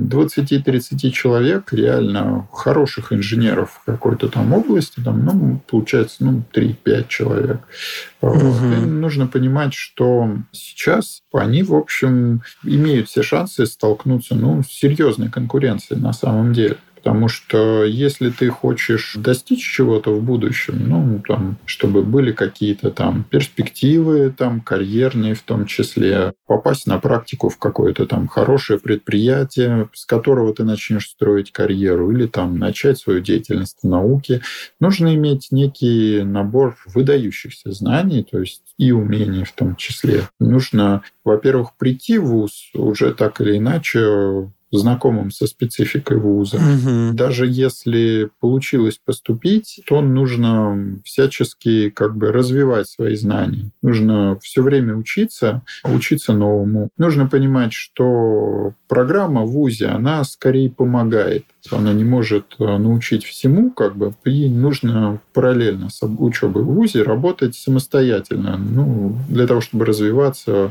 20-30 человек реально хороших инженеров в какой-то области, получается 3-5 человек. И нужно понимать, что сейчас они, в общем, имеют все шансы столкнуться с серьезной конкуренцией на самом деле. Потому что если ты хочешь достичь чего-то в будущем, чтобы были какие-то перспективы, карьерные в том числе, попасть на практику в какое-то хорошее предприятие, с которого ты начнешь строить карьеру, или начать свою деятельность в науке, нужно иметь некий набор выдающихся знаний, то есть и умений в том числе. Нужно, во-первых, прийти в вуз уже так или иначе знакомым со спецификой вуза. Даже если получилось поступить, то нужно всячески развивать свои знания. Нужно все время учиться новому. Нужно понимать, что программа в вузе, она скорее помогает. Она не может научить всему, и нужно параллельно с учебой в вузе работать самостоятельно, для того, чтобы развиваться в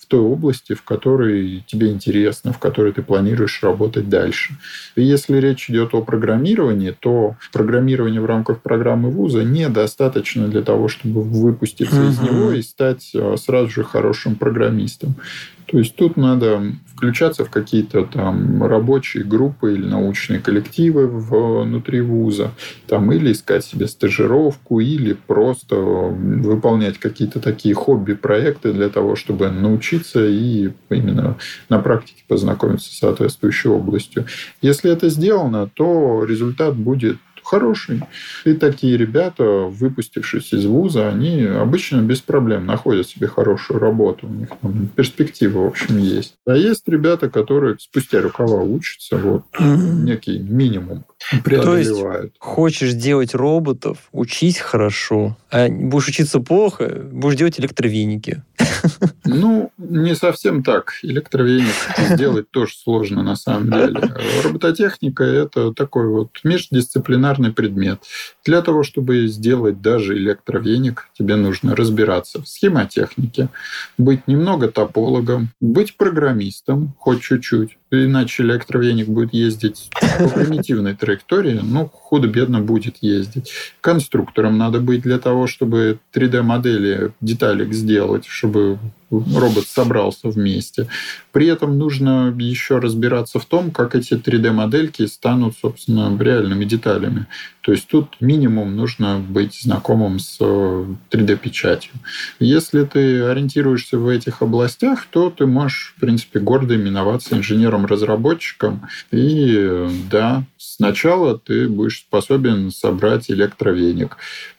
той области, в которой тебе интересно, в которой ты планируешь работать дальше. И если речь идет о программировании, то программирование в рамках программы вуза недостаточно для того, чтобы выпуститься из него и стать сразу же хорошим программистом. То есть тут надо включаться в какие-то там рабочие группы или научные коллективы внутри вуза, там, или искать себе стажировку, или просто выполнять какие-то такие хобби-проекты для того, чтобы научиться и именно на практике познакомиться с соответствующей областью. Если это сделано, то результат будет хороший. И такие ребята, выпустившись из вуза, они обычно без проблем находят себе хорошую работу. У них там перспективы, в общем, есть. А есть ребята, которые спустя рукава учатся, вот некий минимум преодолевают. То есть, хочешь делать роботов, учись хорошо. А будешь учиться плохо, будешь делать электровеники. Ну, не совсем так. Электровеник сделать тоже сложно на самом деле. Робототехника – это такой вот междисциплинарный предмет. Для того, чтобы сделать даже электровеник, тебе нужно разбираться в схемотехнике, быть немного топологом, быть программистом, хоть чуть-чуть. Иначе электровеник будет ездить по примитивной траектории, но худо-бедно будет ездить. Конструктором надо быть для того, чтобы 3D-модели деталек сделать, чтобы робот собрался вместе. При этом нужно еще разбираться в том, как эти 3D-модельки станут, собственно, реальными деталями. То есть тут минимум нужно быть знакомым с 3D-печатью. Если ты ориентируешься в этих областях, то ты можешь, в принципе, гордо именоваться инженером-разработчиком. И да, сначала ты будешь способен собрать электровеник.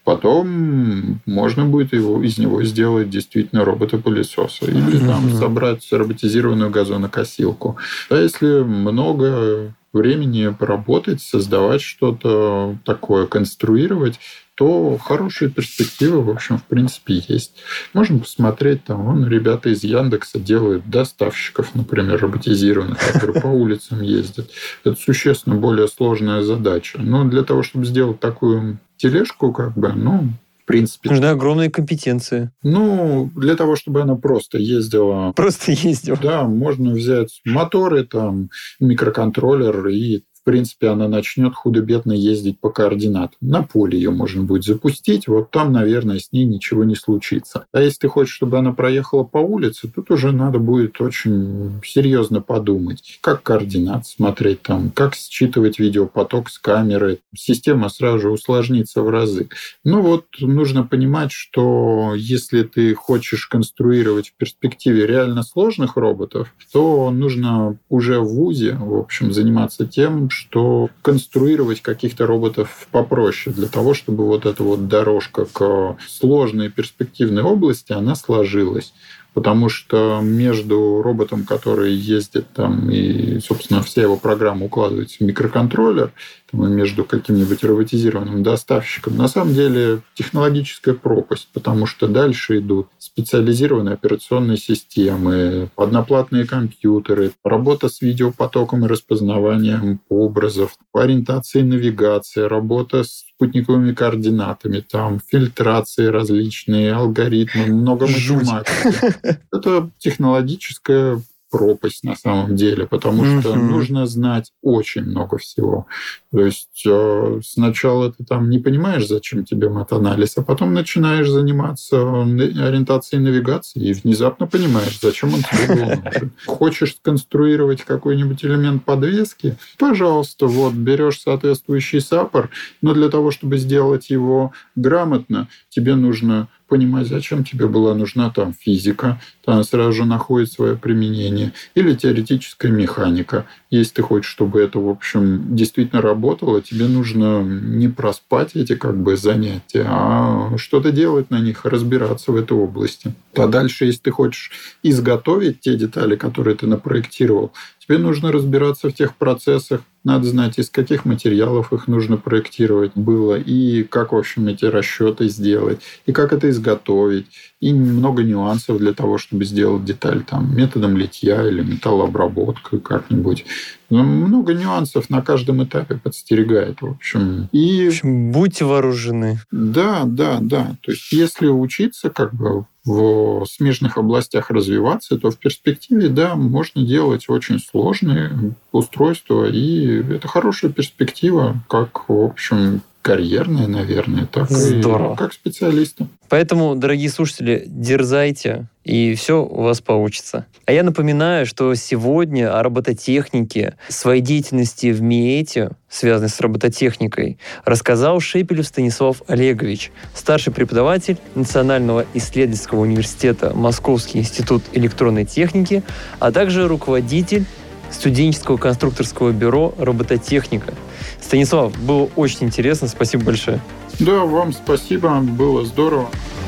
Потом можно будет из него сделать действительно робота-пылесоса. Или там собрать роботизированную газонокосилку. А если много времени поработать, создавать что-то такое, конструировать, то хорошие перспективы, в общем, в принципе, есть. Можно посмотреть, там, ребята из Яндекса делают доставщиков, например, роботизированных, которые по улицам ездят. Это существенно более сложная задача. Но для того, чтобы сделать такую тележку, в принципе... Нужны огромные компетенции. Для того, чтобы она просто ездила... Просто ездила. Да, можно взять моторы, там, микроконтроллер, и, в принципе, она начнет худо-бедно ездить по координатам. На поле ее можно будет запустить, вот там, наверное, с ней ничего не случится. А если ты хочешь, чтобы она проехала по улице, тут уже надо будет очень серьезно подумать, как координат смотреть, там, как считывать видеопоток с камеры. Система сразу же усложнится в разы. Нужно понимать, что если ты хочешь конструировать в перспективе реально сложных роботов, то нужно уже в вузе, в общем, заниматься тем, что конструировать каких-то роботов попроще, для того, чтобы вот эта вот дорожка к сложной перспективной области, она сложилась. Потому что между роботом, который ездит там, и, собственно, вся его программа укладывается в микроконтроллер, там, и между каким-нибудь роботизированным доставщиком, на самом деле технологическая пропасть, потому что дальше идут специализированные операционные системы, одноплатные компьютеры, работа с видеопотоком и распознаванием образов, ориентация и навигация, работа с спутниковыми координатами, там, фильтрации различные, алгоритмы, много математики. Это технологическая пропасть на самом деле, потому что нужно знать очень много всего. То есть сначала ты там не понимаешь, зачем тебе мат-анализ, а потом начинаешь заниматься ориентацией и навигацией и внезапно понимаешь, зачем он тебе был нужен. Хочешь сконструировать какой-нибудь элемент подвески? Пожалуйста, берешь соответствующий саппор, но для того, чтобы сделать его грамотно, тебе нужно понимать, зачем тебе была нужна там физика, там сразу же находит свое применение, или теоретическая механика. Если ты хочешь, чтобы это, в общем, действительно работало, тебе нужно не проспать эти занятия, а что-то делать на них, разбираться в этой области. А дальше, если ты хочешь изготовить те детали, которые ты напроектировал, тебе нужно разбираться в тех процессах, надо знать, из каких материалов их нужно проектировать было, и как, в общем, эти расчеты сделать, и как это изготовить, и много нюансов для того, чтобы сделать деталь там, методом литья или металлообработкой как-нибудь. Много нюансов на каждом этапе подстерегает, в общем. В общем, будьте вооружены. Да. То есть, если учиться в в смежных областях развиваться, то в перспективе, да, можно делать очень сложные устройства, и это хорошая перспектива, как, в общем, карьерная, наверное, так Здорово. И как специалиста. Поэтому, дорогие слушатели, дерзайте, и все у вас получится. А я напоминаю, что сегодня о робототехнике, своей деятельности в МИЭТе, связанной с робототехникой, рассказал Шепелев Станислав Олегович, старший преподаватель Национального исследовательского университета Московский институт электронной техники, а также руководитель студенческого конструкторского бюро «Робототехника». Станислав, было очень интересно. Спасибо большое. Да, вам спасибо. Было здорово.